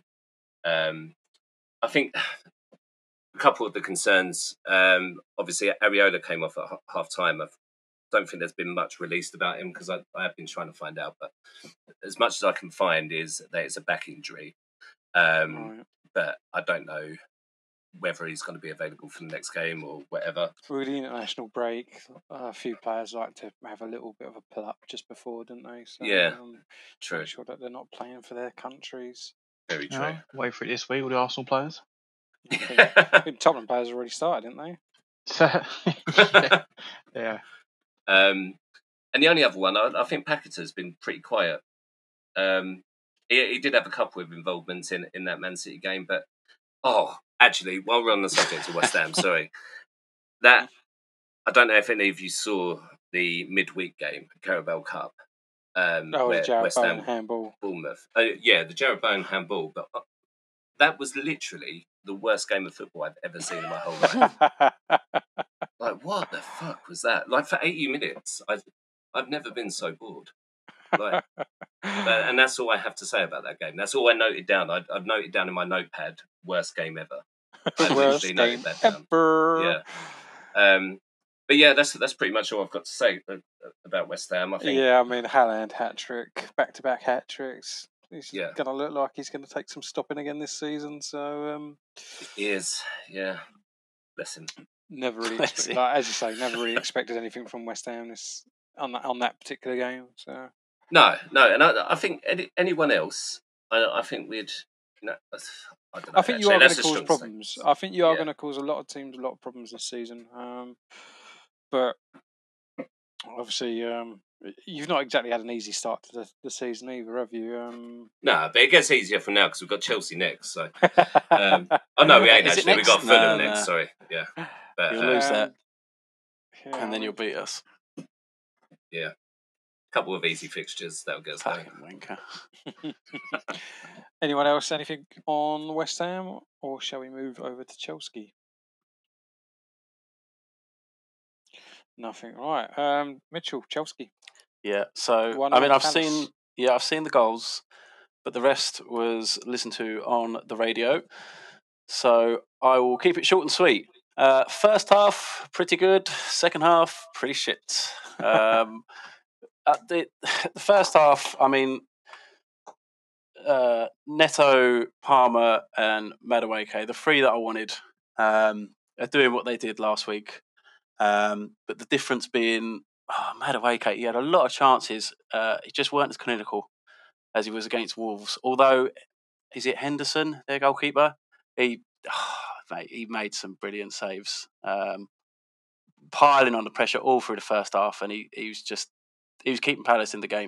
I think. A couple of the concerns, obviously Areola came off at half time. I don't think there's been much released about him because I have been trying to find out, but as much as I can find is that it's a back injury. But I don't know whether he's going to be available for the next game or whatever. With the international break, a few players like to have a little bit of a pull up just before, don't they? So, Yeah, true. Make sure that they're not playing for their countries. Very true. Wait for it this week, all the Arsenal players. I think Tottenham players already started, didn't they? Yeah. And the only other one, I think Paqueta's been pretty quiet. He did have a couple of involvements in that Man City game, but actually, while we're on the subject of West Ham, sorry, that I don't know if any of you saw the midweek game, Carabao Cup. The Jarrod West Bowen Ham, handball. Bournemouth. The Jarrod Bowen handball, but that was literally the worst game of football I've ever seen in my whole life. Like, what the fuck was that? Like, for 80 minutes, I've never been so bored. Like, and that's all I have to say about that game. That's all I noted down. I've noted down in my notepad, worst game ever. Worst game ever. Yeah. But yeah, that's pretty much all I've got to say about West Ham. I think. Yeah, I mean, Haaland hat-trick, back-to-back hat-tricks. He's going to look like he's going to take some stopping again this season. So he is, yeah. Bless him. Never really, as you say, never really expected anything from West Ham on that particular game. So no, and I think anyone else, I think we'd. I don't know. I think you are going to cause problems. I think you are going to cause a lot of teams a lot of problems this season. But obviously, you've not exactly had an easy start to the season either, have you? No, but it gets easier from now because we've got Chelsea next. So, no, we ain't actually. We've got Fulham next. Sorry, yeah. But, you'll lose that, and then you'll beat us. Yeah, couple of easy fixtures that'll get us going. Wanker. Anyone else? Anything on West Ham, or shall we move over to Chelsea? Nothing. Right. Mitchell, Chelsea. Yeah. So I've seen the goals, but the rest was listened to on the radio. So I will keep it short and sweet. First half, pretty good. Second half, pretty shit. The first half, I mean, Neto, Palmer, and Madueke, the three that I wanted, are doing what they did last week. But the difference being, Madueke, he had a lot of chances. He just weren't as clinical as he was against Wolves. Although, is it Henderson, their goalkeeper? He made some brilliant saves, piling on the pressure all through the first half, and he was keeping Palace in the game.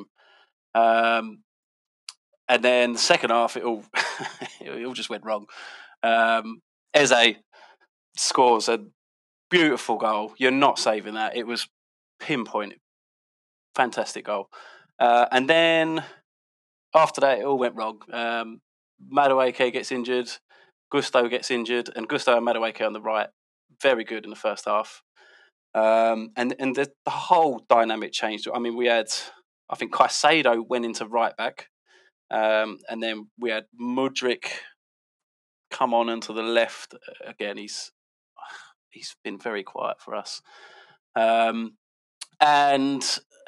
And then the second half, it all just went wrong. Eze scores a beautiful goal. You're not saving that. It was pinpoint. Fantastic goal. And then after that, it all went wrong. Madueke gets injured. Gusto gets injured. And Gusto and Madueke on the right. Very good in the first half. And the whole dynamic changed. I mean, we had, I think Caicedo went into right back. And then we had Mudryk come on into the left. Again, he's been very quiet for us. And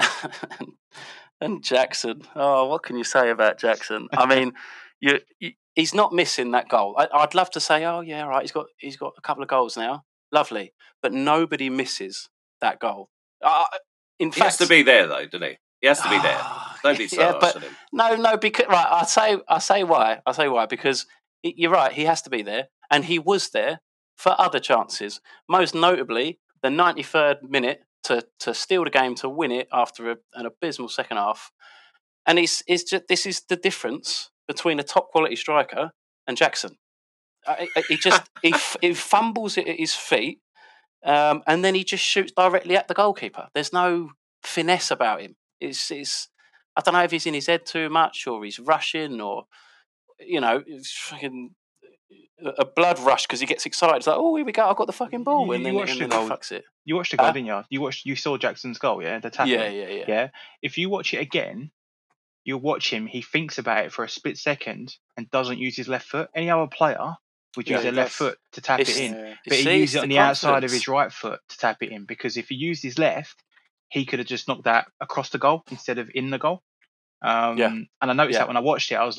Jackson. Oh, what can you say about Jackson? I mean, he's not missing that goal. I'd love to say, oh yeah, right. He's got a couple of goals now. Lovely, but nobody misses that goal. He has to be there though, doesn't he? He has to be there. Don't be so harsh on him. No, because right. I say why. Because you're right. He has to be there, and he was there for other chances. Most notably, the 93rd minute to steal the game, to win it after an abysmal second half. And it's just, this is the difference between a top quality striker and Jackson. He fumbles it at his feet, and then he just shoots directly at the goalkeeper. There's no finesse about him. It's I don't know if he's in his head too much, or he's rushing, or it's fucking a blood rush because he gets excited. It's like, oh, here we go, I've got the fucking ball, and then he fucks it. You watched the goal, didn't you? You saw Jackson's goal, yeah, the tackle. Yeah. If you watch it again, you'll watch him. He thinks about it for a split second and doesn't use his left foot. Any other player would use their left foot to tap it in, but he used it on the outside of his right foot to tap it in, because if he used his left, he could have just knocked that across the goal instead of in the goal. And I noticed that when I watched it, I was like,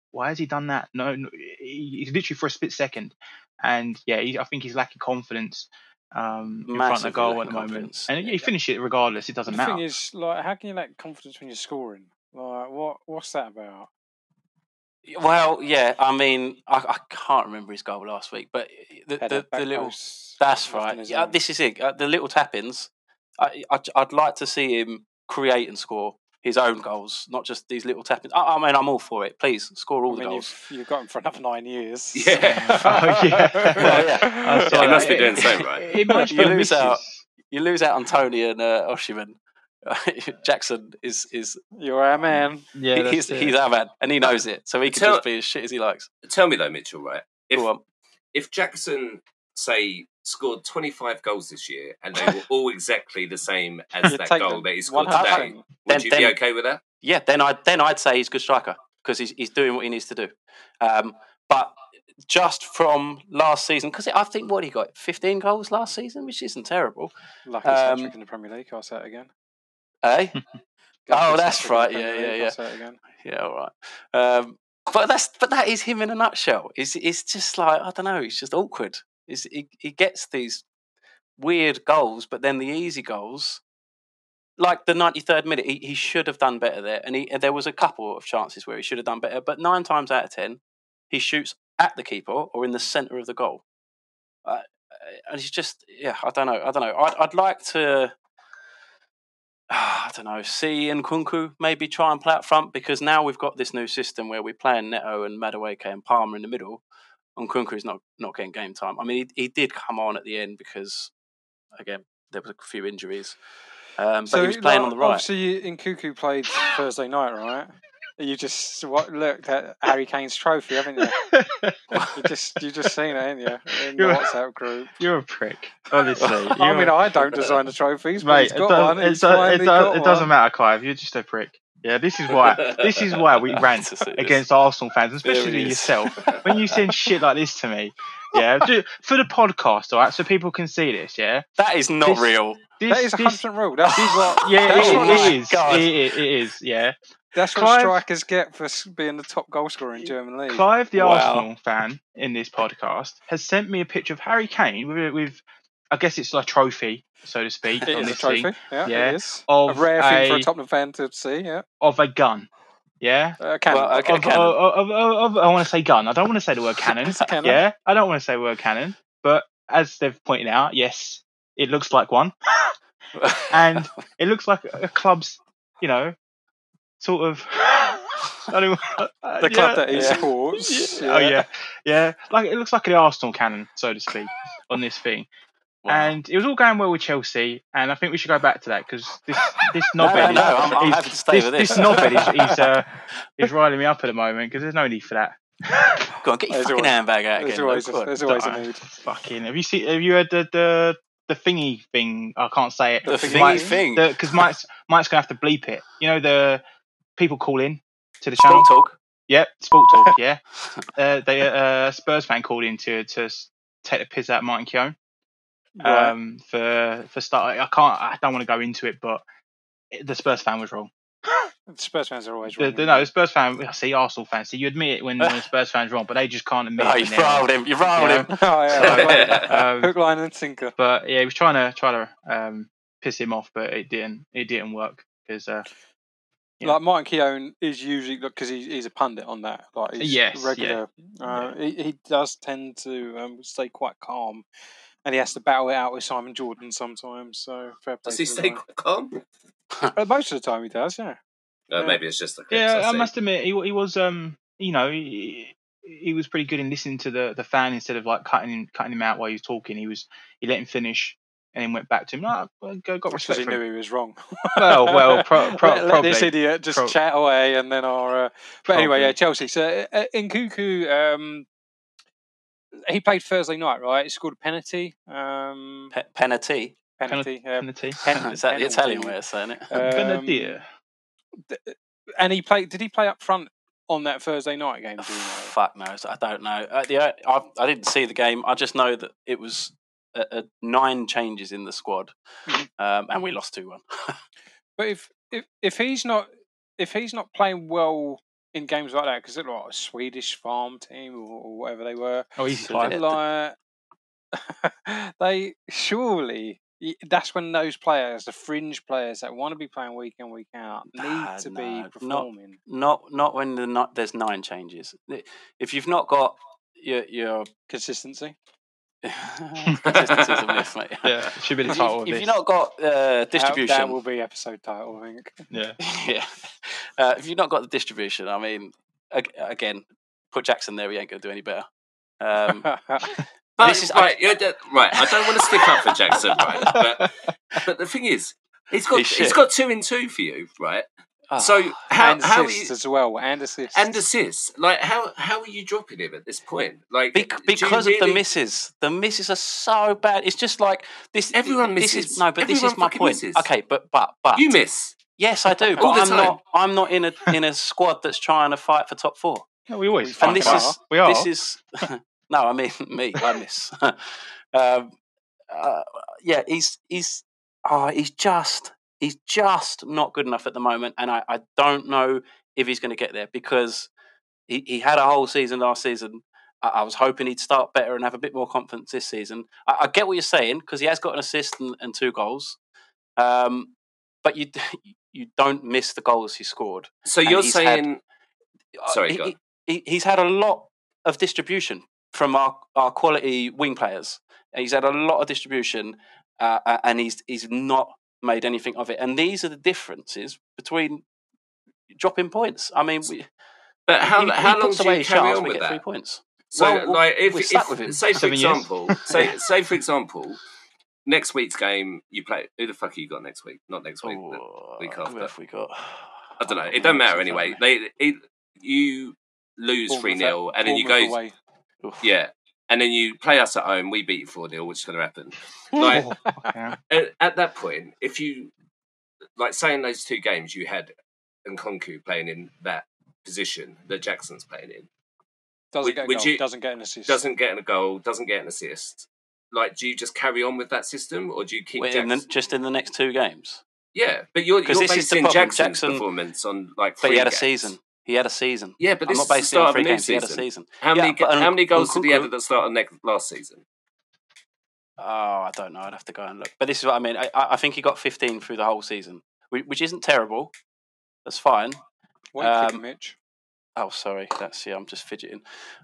why has he done that? No, he's literally for a split second, and yeah, I think he's lacking confidence in front of the goal at the moment, and he finished it regardless. It doesn't matter. The thing is, like, how can you lack confidence when you're scoring? Like, what's that about? Well, yeah, I mean, I can't remember his goal last week, but the little. That's right. Yeah, this is it. The little tap-ins. I'd like to see him create and score his own goals, not just these little tap-ins. I mean, I'm all for it. Please score all the goals. You've got him for another 9 years. Yeah. Oh, yeah. Well, yeah. He must be doing the same, right? You lose out on Tony and Oshiman. Jackson is you're our man. Yeah, he's our man, and he knows it, so he can just be as shit as he likes. Tell me though, Mitchell, right? If Jackson, say, scored 25 goals this year, and they were all exactly the same as that goal that he scored today, would you be okay with that? Yeah, then I'd say he's a good striker because he's doing what he needs to do. But just from last season, because I think what he got 15 goals last season, which isn't terrible. Lucky hat-trick in the Premier League. I'll say it again. Eh? Oh, that's right. Yeah. Yeah, all right. But that is him in a nutshell. It's just like, I don't know. It's just awkward. He gets these weird goals, but then the easy goals, like the 93rd minute, he should have done better there. And there was a couple of chances where he should have done better, but 9 times out of 10, he shoots at the keeper or in the centre of the goal. And he's just, I don't know. I'd like to. I don't know, see Nkunku maybe try and play up front, because now we've got this new system where we're playing Neto and Madueke and Palmer in the middle. Nkunku is not getting game time. I mean, he did come on at the end because, again, there was a few injuries. But he was playing on the right. Obviously, Nkunku played Thursday night, right? You just looked at Harry Kane's trophy, haven't you? you just seen it, haven't you? In the WhatsApp group. You're a prick, honestly. I don't design the trophies, but mate, he's got one. It doesn't matter, Clive. You're just a prick. Yeah, this is why we rant against Arsenal fans, especially yourself, when you send shit like this to me. Yeah, for the podcast, all right, so people can see this. Yeah, that is not real. That is 100% real. That's what. Yeah, it is. Yeah. That's what strikers get for being the top goal scorer in German league. Clive, the Arsenal fan in this podcast, has sent me a picture of Harry Kane with I guess it's like a trophy, so to speak. It on is this a trophy. thing. Yeah, it is. A rare thing for a Tottenham fan to see. Yeah. Of a gun. Yeah. Cannon. I want to say gun. I don't want to say the word cannon. It's a cannon. Yeah. I don't want to say the word cannon. But as they've pointed out, yes, it looks like one, and it looks like a club's, sort of. The club that is sports. Yeah. Oh yeah. Like it looks like the Arsenal cannon, so to speak, on this thing. Wow. And it was all going well with Chelsea, and I think we should go back to that because this knobhead. I'm happy to stay with this. This knobhead he's riling me up at the moment because there's no need for that. Go on, get your fucking handbag out again. There's always a need. Fucking. Have you heard the thingy thing? I can't say it. The thingy thing. Because Mike's gonna have to bleep it. You know the people call in to the channel. Sport Talk. Yep, Sport Talk. Yeah. The Spurs fan called in to take the piss out of Martin Keown. Right. For start, I don't want to go into it, but the Spurs fan was wrong. The Spurs fans are always wrong. The Spurs fan. I see Arsenal fans. So you admit it when the Spurs fan's wrong, but they just can't admit it. You riled him. You riled him. Oh, yeah. Hook, line, and sinker. But yeah, he was trying to piss him off, but it didn't work because. Like Martin Keown is usually because he's a pundit on that. Like he's regular. Yeah. He does tend to stay quite calm. And he has to battle it out with Simon Jordan sometimes. So fair play. Does he stay quite calm? Most of the time he does, yeah. Maybe it's just the clips. Yeah, I must admit he was he was pretty good in listening to the fan instead of like cutting him out while he was talking. He let him finish and then went back to him. Got respect. Because he knew he was wrong. Well, probably. Let this idiot just chat away and then our. But anyway, yeah, Chelsea. So Nkunku. He played Thursday night, right? He scored a penalty. Penalty. Penalty. Is that the Italian way of saying it? Penalty. And he played. Did he play up front on that Thursday night game? Fuck knows. I don't know. I didn't see the game. I just know that it was 9 changes in the squad, and we lost 2-1. But if he's not playing well in games like that because they're like a Swedish farm team or whatever they were. Oh, easy So five. yeah. Like they surely that's when those players, the fringe players that want to be playing week in week out, need to be performing. Not when there's 9 changes. If you've not got your Consistency. consistency is a myth, mate. Yeah, it should be the title of If this. you've not got distribution, that will be episode title, I think. Yeah. yeah. If you've not got the distribution, I mean, again, put Jackson there, he ain't going to do any better. But, This is- right. Right. I don't want to stick up for Jackson, right? But the thing is, he's got 2 in 2 for you, right? Oh, So how and how are assists you, as well, and assists. and assists? Like how are you dropping him at this point? Like do you because of the really- misses. The misses are so bad. It's just like this. Everyone This misses. is no, but this Everyone is my fucking point. misses. Okay, but You miss. yes, I do. All But the time. I'm not in a squad that's trying to fight for top 4. No, we always And fight And this for is that. We are. this is no, I mean me. I miss. Yeah, he's just not good enough at the moment, and I don't know if he's going to get there because he had a whole season last season. I was hoping he'd start better and have a bit more confidence this season. I get what you're saying because he has got an assist and 2 goals, but you don't miss the goals he scored. So And you're he's saying Sorry, go on. He's had a lot of distribution from our quality wing players. He's had a lot of distribution, and he's not made anything of it. And these are the differences between dropping points. I mean, but how long puts do away you his carry chance, on we with get 3 that? points. So, Well, like, we're stuck with him. say for 7 years. example, say for example, next week's game you play. Who the fuck you got next week? Not next week. The week Who after. have we got? I don't know. It don't matter anyway. You lose 3-0, and then you Bournemouth go, away. yeah, and then you play us at home. We beat you 4-0, which is going to happen. Like Yeah. at that point, if you like, say in those 2 games you had Nkunku playing in that position that Jackson's playing in, Doesn't get a would goal, you- doesn't get an assist. doesn't get a goal, doesn't get an assist. Like, do you just carry on with that system, or do you keep Jackson? Just in the next 2 games. Yeah, but you're 'Cause this is the basing problem. Jackson's Jackson- performance on like 3 But he had a games. season. He had a season. Yeah, but I'm this not is the basing it on start of 3 a new games. He had a season. season. How many but how many goals did he have Nkunku- at the start of last season? Oh, I don't know. I'd have to go and look. But this is what I mean. I think he got 15 through the whole season, which isn't terrible. That's fine. Wait for you, Mitch. Oh, sorry. I'm just fidgeting.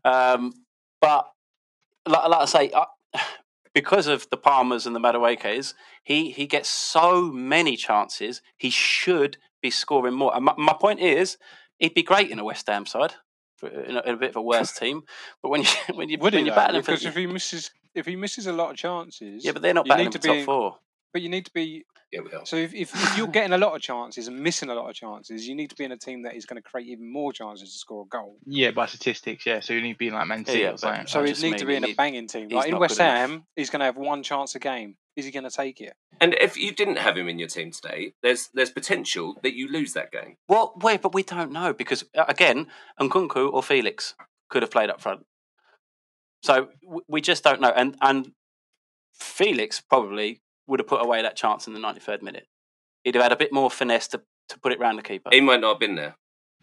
But like I say, because of the Palmers and the Maduekes, he gets so many chances. He should be scoring more. And my point is, he'd be great in a West Ham side, in a bit of a worse team. But when you're battling for, Because if he misses a lot of chances, yeah, but they're not you battling need for to top be. 4. But you need to be. Yeah, we are. So if you're getting a lot of chances and missing a lot of chances, you need to be in a team that is going to create even more chances to score a goal. Yeah, by statistics, yeah. So you need to be like Man City Yeah, or but- something. So I he'd just need to mean be he in a need- banging team. he's Like in not West good enough. Ham, he's going to have 1 chance a game. Is he going to take it? And if you didn't have him in your team today, there's potential that you lose that game. Well, wait, but we don't know because again, Nkunku or Felix could have played up front. So we just don't know. And Felix probably would have put away that chance in the 93rd minute. He'd have had a bit more finesse to put it round the keeper. He might not have been there.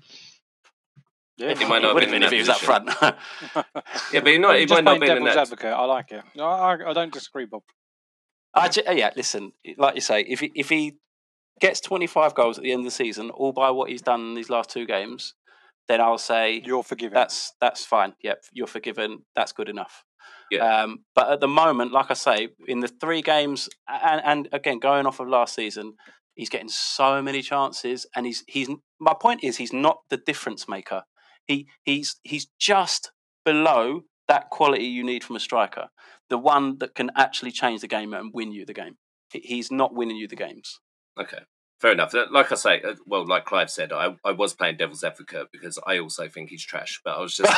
Yeah, He might not have would have been been in if that he was up front. Yeah, but he might Just not have playing been in devil's that. advocate. I like it. No, I don't disagree, Bob. Yeah, listen, like you say, if he gets 25 goals at the end of the season, all by what he's done in these last 2 games, then I'll say You're forgiven. that's fine. Yep, you're forgiven. That's good enough. Yeah. But at the moment, like I say, in the 3 games, and again going off of last season, he's getting so many chances, and he's. My point is, he's not the difference maker. He's just below that quality you need from a striker, the one that can actually change the game and win you the game. He's not winning you the games. Okay, fair enough. Like I say, well, like Clive said, I was playing devil's advocate because I also think he's trash. But I was just,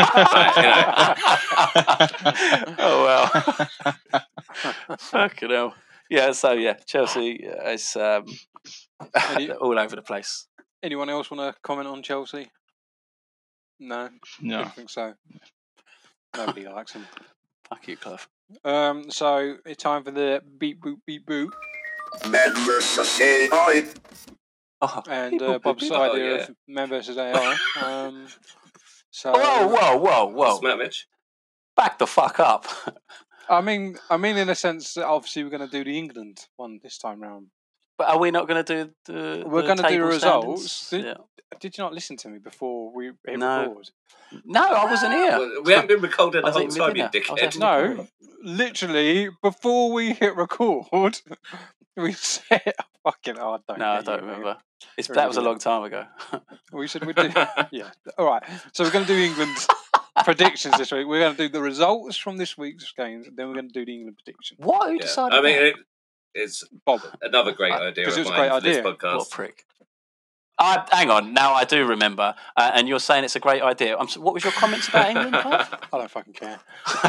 Oh well. Fucking hell. Yeah. So yeah, Chelsea is all over the place. Anyone else want to comment on Chelsea? No, No. don't think so. Nobody likes him. Fuck you, Clive. So it's time for the beep boop beep boop. Member say hi. Oh, and people, Bob's people. idea yeah. of Man vs AI. So Whoa! Smack Mitch. Back the fuck up. I mean, in a sense, that obviously we're going to do the England one this time round. But are we not going to do the? We're going to do the table results. standings? Did you not listen to me before we hit No. record? No, I wasn't here. Well, we haven't been recording I the was whole eating my time, you dinner. I was dickhead. having- No, literally before we hit record, we said, "Fucking hard." No, I don't remember. Really That was a weird. long time ago. We said we'd do. Yeah. All right. So we're going to do England predictions this week. We're going to do the results from this week's games, and then we're going to do the England predictions. What? Who Yeah. decided I mean, that? it's Bob, another great idea because of it was a mine great for this idea. podcast. What a prick. Hang on, now I do remember. And you're saying it's a great idea. What was your comments about England, Clive? I don't fucking care.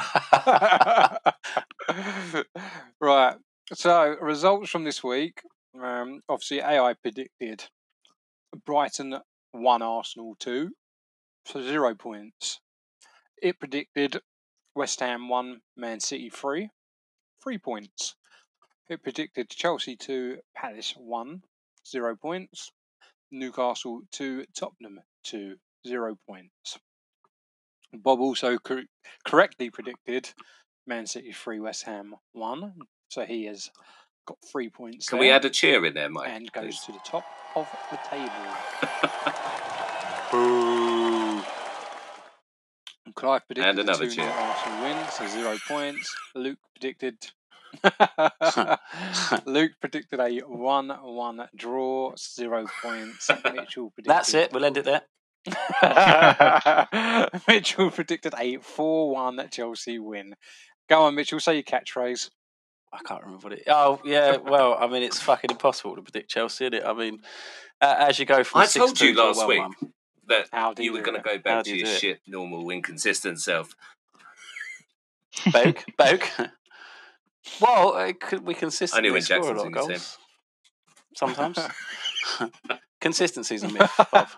Right. So results from this week. Obviously, AI predicted Brighton 1, Arsenal 2, so 0 points. It predicted West Ham 1, Man City 3, 3 points. It predicted Chelsea 2, Palace 1, 0 points. Newcastle 2, Tottenham 2, 0 points. Bob also correctly predicted Man City 3, West Ham 1, so he has got 3 points. Can we add a cheer in there, Mike? And goes to the top of the table. Boo. Clive predicted And another a 2-0 cheer. Arsenal win, so 0 points. Luke predicted a 1-1 draw, 0 points. Mitchell predicted. That's it. We'll end it there. Mitchell predicted a 4-1 Chelsea win. Go on, Mitchell. Say your catchphrase. I can't remember what it. Oh yeah. Well, I mean, it's fucking impossible to predict Chelsea, isn't it? I mean, as you go from I told you 6-2 to a last week 1-1. that How do you you were do going to it? go How back do to you your do it? shit, normal, inconsistent self. Boke. Well, we consistently when score a Jackson's lot in of your goals. Sometimes. Consistency's a myth, Bob.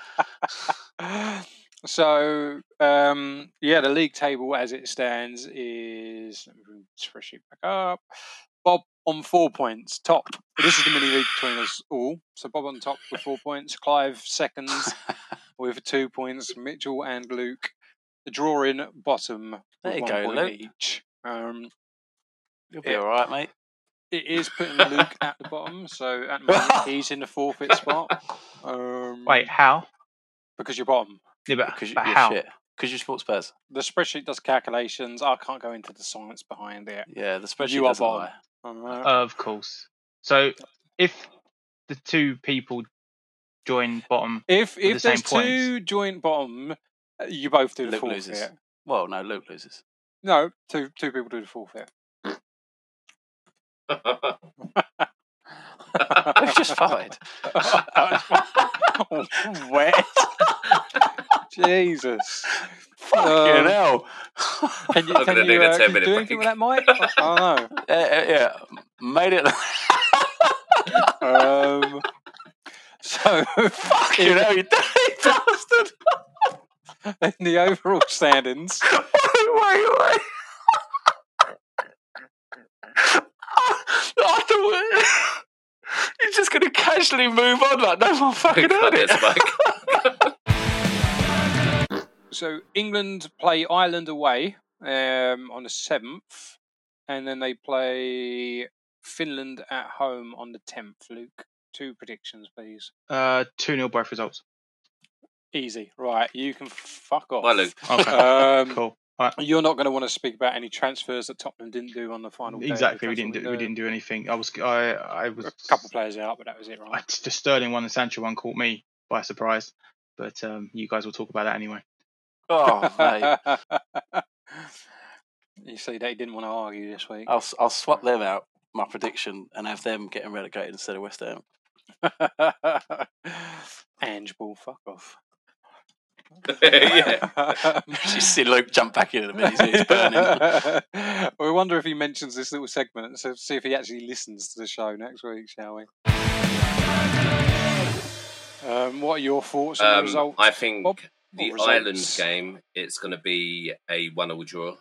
So, the league table as it stands is. Let me bring the spreadsheet back up. Bob on 4 points, top. This is the mini league between us all. So Bob on top with 4 points. Clive seconds with 2 points. Mitchell and Luke drawing bottom There with you 1 go, point Luke. each. You'll be all right, mate. It is putting Luke at the bottom, so at the moment he's in the forfeit spot. Wait, how? Because you're bottom. Yeah, Because but you're how? shit. Because you support Spurs. The spreadsheet does calculations. I can't go into the science behind it. Yeah, the spreadsheet You are doesn't bottom. lie. Of course. So if the two people join bottom, If the there's same points. two joint bottom, you both do the Luke forfeit. loses. Well, no, Luke loses. No, two people do the forfeit. We've just fired. Wet. Jesus. Fucking hell. Can you, I'm gonna need a 10-minute do anything with break. that, Mike? I don't know. Yeah, made it. So, Fucking hell, you dirty bastard. in the overall standings, Wait. I thought you're just going to casually move on like no one fucking heard it. Mike. so England play Ireland away on the 7th, and then they play Finland at home on the 10th. Luke, 2 predictions, please. 2-0 both results. Easy. Right, you can fuck off. Bye, Luke. Okay. Cool. Right. You're not going to want to speak about any transfers that Tottenham didn't do on the final day. Exactly. We didn't do anything. I was a couple players out, but that was it, right? The Sterling one and Sancho one caught me by surprise, but you guys will talk about that anyway. Oh, mate. You see, they didn't want to argue this week. I'll swap them out, my prediction, and have them getting relegated instead of West Ham. Ange Ball, fuck off. Yeah. You see Luke jump back in a minute. He's burning. We wonder if he mentions this little segment, so see if he actually listens to the show next week, shall we? What are your thoughts on the results? I think Bob? the Results? Ireland game, it's going to be a 1-1 draw.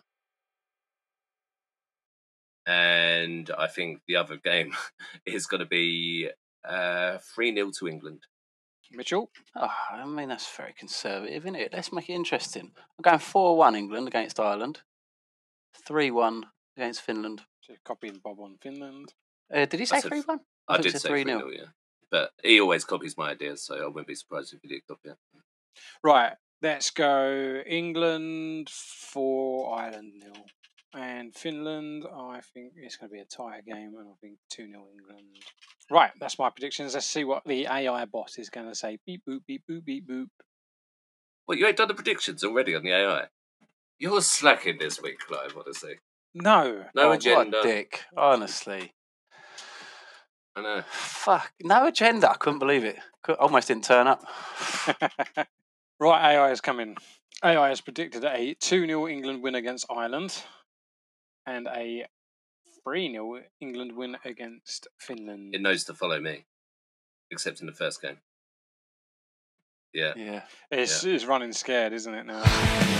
And I think the other game is going to be 3-0 to England. Mitchell? Oh, I mean, that's very conservative, isn't it? Let's make it interesting. I'm going 4-1 England against Ireland. 3-1 against Finland. So copying Bob on Finland. Did he say said- 3-1? I thought he did said say 3-0, yeah. But he always copies my ideas, so I wouldn't be surprised if he did copy it. Right, let's go England 4, Ireland 0. And Finland, I think it's going to be a tie game, and I think 2-0 England. Right, that's my predictions. Let's see what the AI bot is going to say. Beep, boop, beep, boop, beep, boop. Well, you ain't done the predictions already on the AI. You're slacking this week, Clive, honestly. No. No Oh, agenda. what dick, honestly. I know. Fuck, no agenda. I couldn't believe it. Almost didn't turn up. Right, AI is coming. AI has predicted a 2-0 England win against Ireland and a 3-0 England win against Finland. It knows to follow me, except in the first game. Yeah. Yeah. It's running scared, isn't it, now?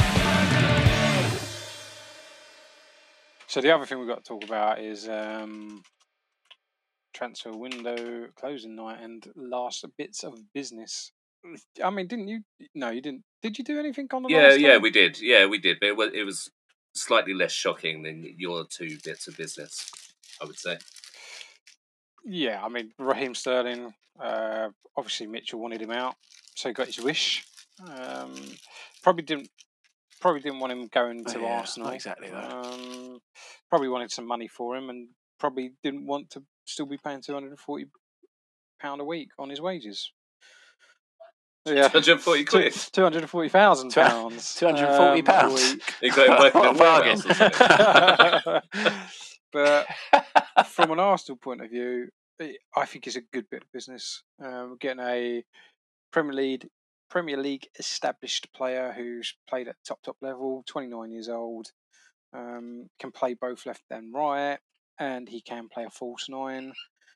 So the other thing we've got to talk about is transfer window, closing night, and last bits of business. I mean, didn't you? No, you didn't. Did you do anything on the last Yeah, game? we did. Yeah, we did. But it was slightly less shocking than your 2 bits of business, I would say. Yeah, I mean, Raheem Sterling, obviously Mitchell wanted him out, so he got his wish. Probably didn't want him going to Arsenal. Not exactly that. Probably wanted some money for him, and probably didn't want to still be paying £240 a week on his wages. Yeah, 240 quid. £240,000. £240 a week. You got him working in a What a warehouse or something. But from an Arsenal point of view, I think it's a good bit of business. Getting a Premier League established player who's played at top level, 29 years old, can play both left and right, and he can play a false 9.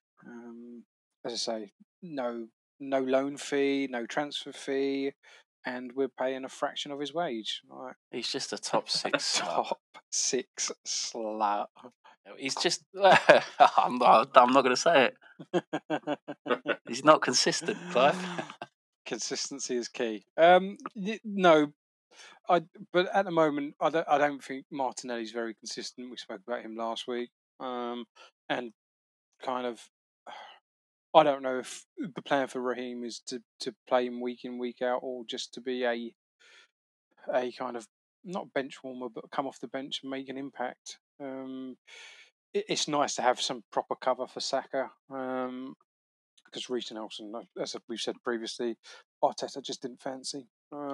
As I say, no loan fee, no transfer fee, and we're paying a fraction of his wage. Right? He's just a top 6 slut. Top 6 slut. He's just. I'm not going to say it. He's not consistent, Clive. Consistency is key. No, but at the moment, I don't think Martinelli's very consistent. We spoke about him last week, and kind of, I don't know if the plan for Raheem is to play him week in, week out, or just to be a kind of not bench warmer, but come off the bench and make an impact. It's nice to have some proper cover for Saka, because Reece Nelson, as we've said previously, Arteta just didn't fancy.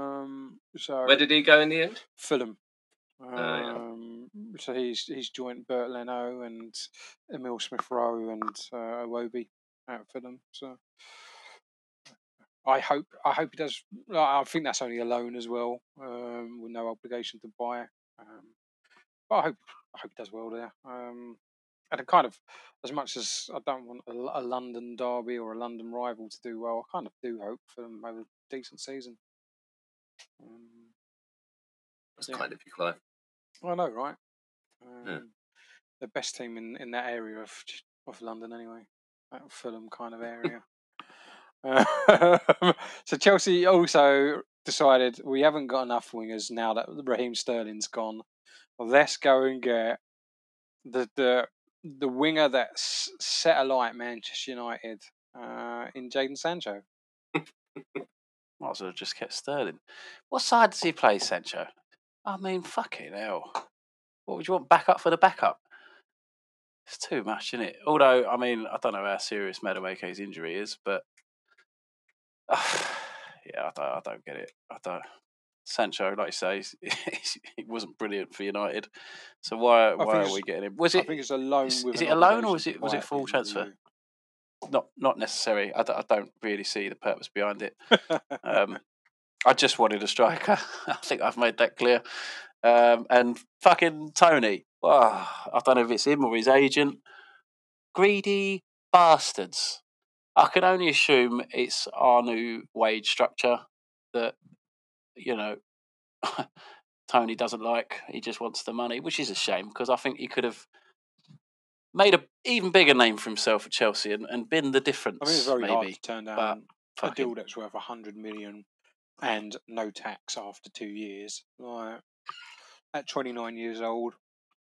So Where did he go in the end? Fulham. Yeah. So he's joined Bert Leno and Emil Smith Rowe and Iwobi at Fulham. So I hope he does. I think that's only a loan as well, with no obligation to buy. But I hope he does well there. And kind of, as much as I don't want a London derby or a London rival to do well, I kind of do hope for them to have a decent season. That's kind of you, Clive. I know, right? Yeah. The best team in that area of London, anyway, that Fulham kind of area. So Chelsea also decided we haven't got enough wingers now that Raheem Sterling's gone. Well, let's go and get the winger that set alight Manchester United in Jadon Sancho. Might as well have just kept Sterling. What side does he play, Sancho? I mean, fucking hell. What would you want backup for the backup? It's too much, isn't it? Although, I mean, I don't know how serious Madueke's injury is, but yeah, I don't get it. I don't. Sancho, like you say, he wasn't brilliant for United. So why are we getting him? I think it's a loan. Is with it an a loan or obligation was to it buy full in the transfer? Not necessary. I don't really see the purpose behind it. I just wanted a striker. I think I've made that clear. And fucking Tony. Well, I don't know if it's him or his agent. Greedy bastards. I can only assume it's our new wage structure that, Tony doesn't like. He just wants the money, which is a shame because I think he could have made a even bigger name for himself at Chelsea and been the difference. I mean, it's very hard maybe, to turn but down a fucking deal that's worth 100 million and no tax after 2 years. Like, at 29 years old,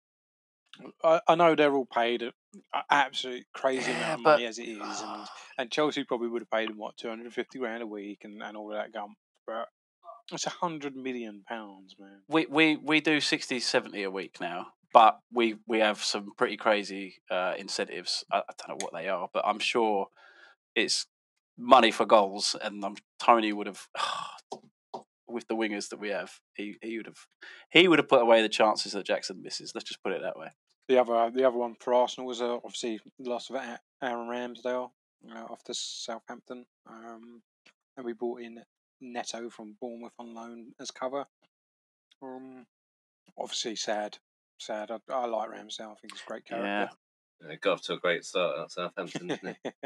I know they're all paid an absolute crazy Yeah, amount of but- money as it is, and Chelsea probably would have paid him, 250 grand a week and all of that gum. But it's 100 million pounds, man. we do 60, 70 a week now, but we have some pretty crazy incentives. I don't know what they are, but I'm sure it's money for goals, and Tony would have. With the wingers that we have, he would have put away the chances that Jackson misses. Let's just put it that way. The other one for Arsenal was obviously the loss of Aaron Ramsdale after Southampton, and we brought in Neto from Bournemouth on loan as cover. Obviously sad. I like Ramsdale. I think he's a great character. Yeah, got off to a great start at Southampton, didn't he?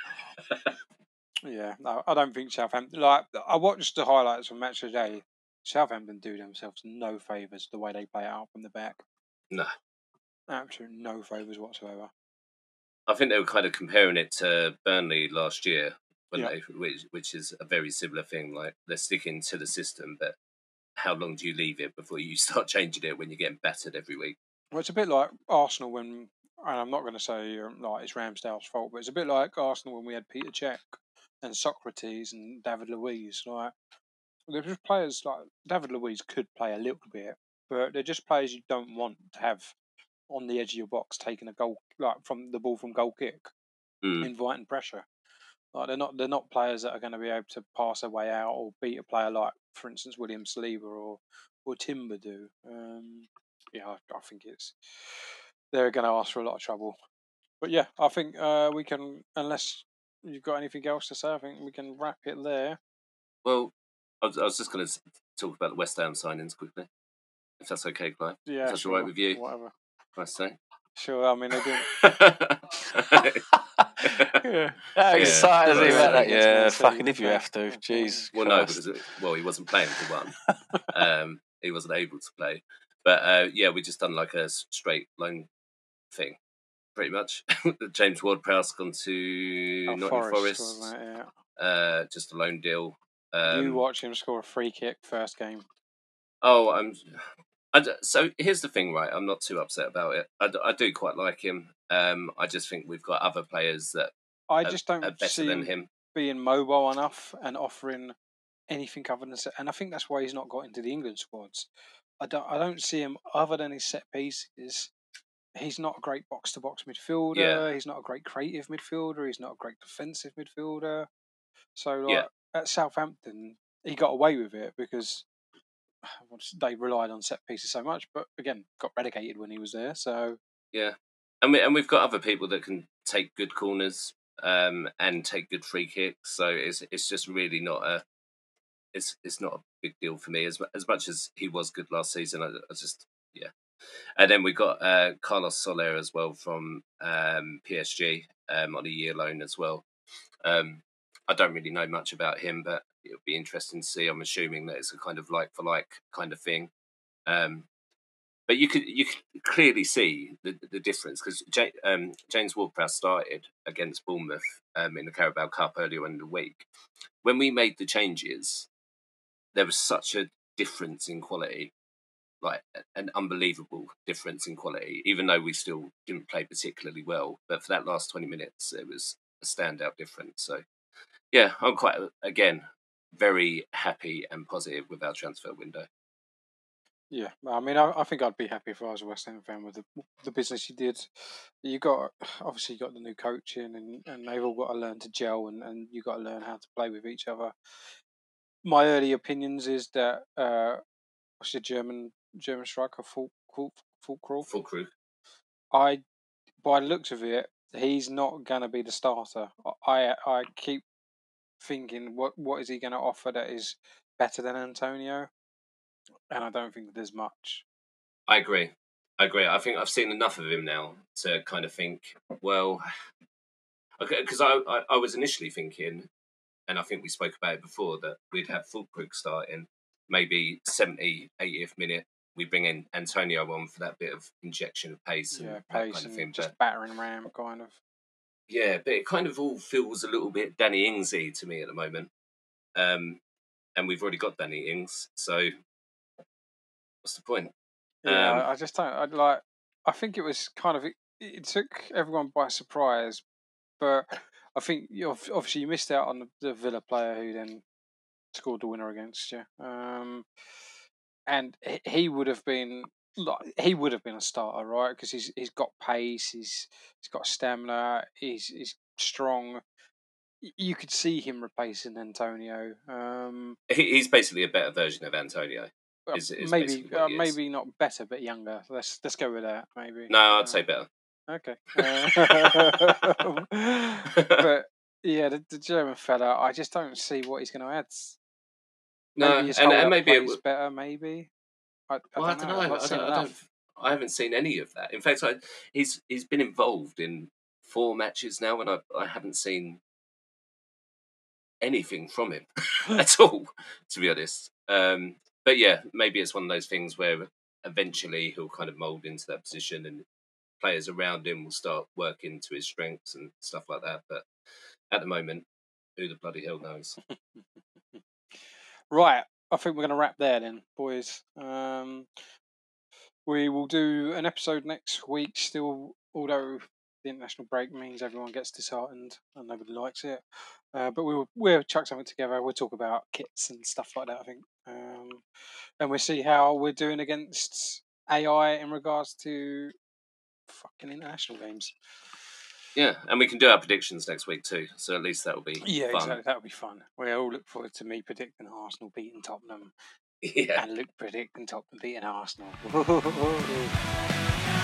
Yeah, no, I don't think Southampton. Like, I watched the highlights from Match of the Day. Southampton do themselves no favours the way they play it out from the back. No. Absolutely no favours whatsoever. I think they were kind of comparing it to Burnley last year, Yeah. which is a very similar thing. Like, they're sticking to the system, but how long do you leave it before you start changing it when you're getting battered every week? Well, it's a bit like Arsenal when, and I'm not going to say like it's Ramsdale's fault, but it's a bit like Arsenal when we had Peter Cech and Socrates and David Luiz. Like, they're just players like David Luiz could play a little bit, but they're just players you don't want to have on the edge of your box taking a goal, like from the ball from goal kick, inviting pressure. Like, they're not players that are going to be able to pass their way out or beat a player like, for instance, William Saliba or Timber do. I think they're going to ask for a lot of trouble. But yeah, I think we can, unless you've got anything else to say, I think we can wrap it there. Well, I was just going to talk about the West Ham signings quickly, if that's okay, Clive. Yeah, if that's sure, all right with you. Whatever. Nice to say. Sure, I mean, they didn't. Yeah. How excited is he about that? Against Yeah, Man City, fucking if you okay. have to. Jeez. Well, no, Christ. because he wasn't playing for one. He wasn't able to play. But we just done like a straight loan thing, pretty much. James Ward-Prowse gone to Nottingham Forest. Wasn't it? Yeah. Just a loan deal. You watch him score a free kick first game. Oh, so here's the thing, right? I'm not too upset about it. I do quite like him. I just think we've got other players that I just don't are better see than him. being mobile enough and offering anything other than set. And I think that's why he's not got into the England squads. I don't see him other than his set pieces. He's not a great box to box midfielder. Yeah. He's not a great creative midfielder. He's not a great defensive midfielder. So Yeah. at Southampton, he got away with it because they relied on set pieces so much. But again, got relegated when he was there. So yeah, and we've got other people that can take good corners and take good free kicks. So it's just really not it's not a big deal for me as much as he was good last season. I just And then we've got Carlos Soler as well from PSG on a year loan as well. I don't really know much about him, but it'll be interesting to see. I'm assuming that it's a kind of like for like kind of thing. But you could clearly see the difference because James Ward-Prowse started against Bournemouth in the Carabao Cup earlier in the week. When we made the changes, there was such a difference in quality, like an unbelievable difference in quality, even though we still didn't play particularly well. But for that last 20 minutes, it was a standout difference. So, yeah, I'm quite, again, very happy and positive with our transfer window. yeah, I mean, I think I'd be happy if I was a West Ham fan with the business you did. You got the new coaching, and they've all got to learn to gel, and you got to learn how to play with each other. My early opinions is that what's the German striker, Füllkrug. by the looks of it, he's not gonna be the starter. I keep thinking, what is he going to offer that is better than Antonio? And I don't think there's much. I agree. I think I've seen enough of him now to kind of think, well, okay, because I was initially thinking, and I think we spoke about it before, that we'd have Füllkrug starting maybe 70, 80th minute, we bring in Antonio on for that bit of injection of pace and that kind of thing. Just but, battering ram, kind of. Yeah, but it kind of all feels a little bit Danny Ingsy to me at the moment. And we've already got Danny Ings, so what's the point? Yeah, I just don't. I think it was kind of it took everyone by surprise, but I think obviously you missed out on the Villa player who then scored the winner against you. And he would have been a starter, right? Because he's got pace, he's got stamina, he's strong. You could see him replacing Antonio. He's basically a better version of Antonio. Is maybe not better, but younger. Let's go with that. Maybe. No, I'd say better. Okay. But yeah, the German fella, I just don't see what he's going to add. Maybe his and maybe it was better. Maybe. I don't know. I haven't seen any of that. In fact, he's been involved in 4 matches now, and I haven't seen anything from him at all, to be honest. But yeah, maybe it's one of those things where eventually he'll kind of mould into that position, and players around him will start working to his strengths and stuff like that. But at the moment, who the bloody hell knows? Right, I think we're going to wrap there then, boys. We will do an episode next week still, although the international break means everyone gets disheartened and nobody likes it. But we'll chuck something together. We'll talk about kits and stuff like that, I think. And we'll see how we're doing against AI in regards to fucking international games. Yeah, and we can do our predictions next week too. So at least that'll be fun. Exactly. That'll be fun. We all look forward to me predicting Arsenal beating Tottenham. Yeah. And Luke predicting Tottenham beating Arsenal.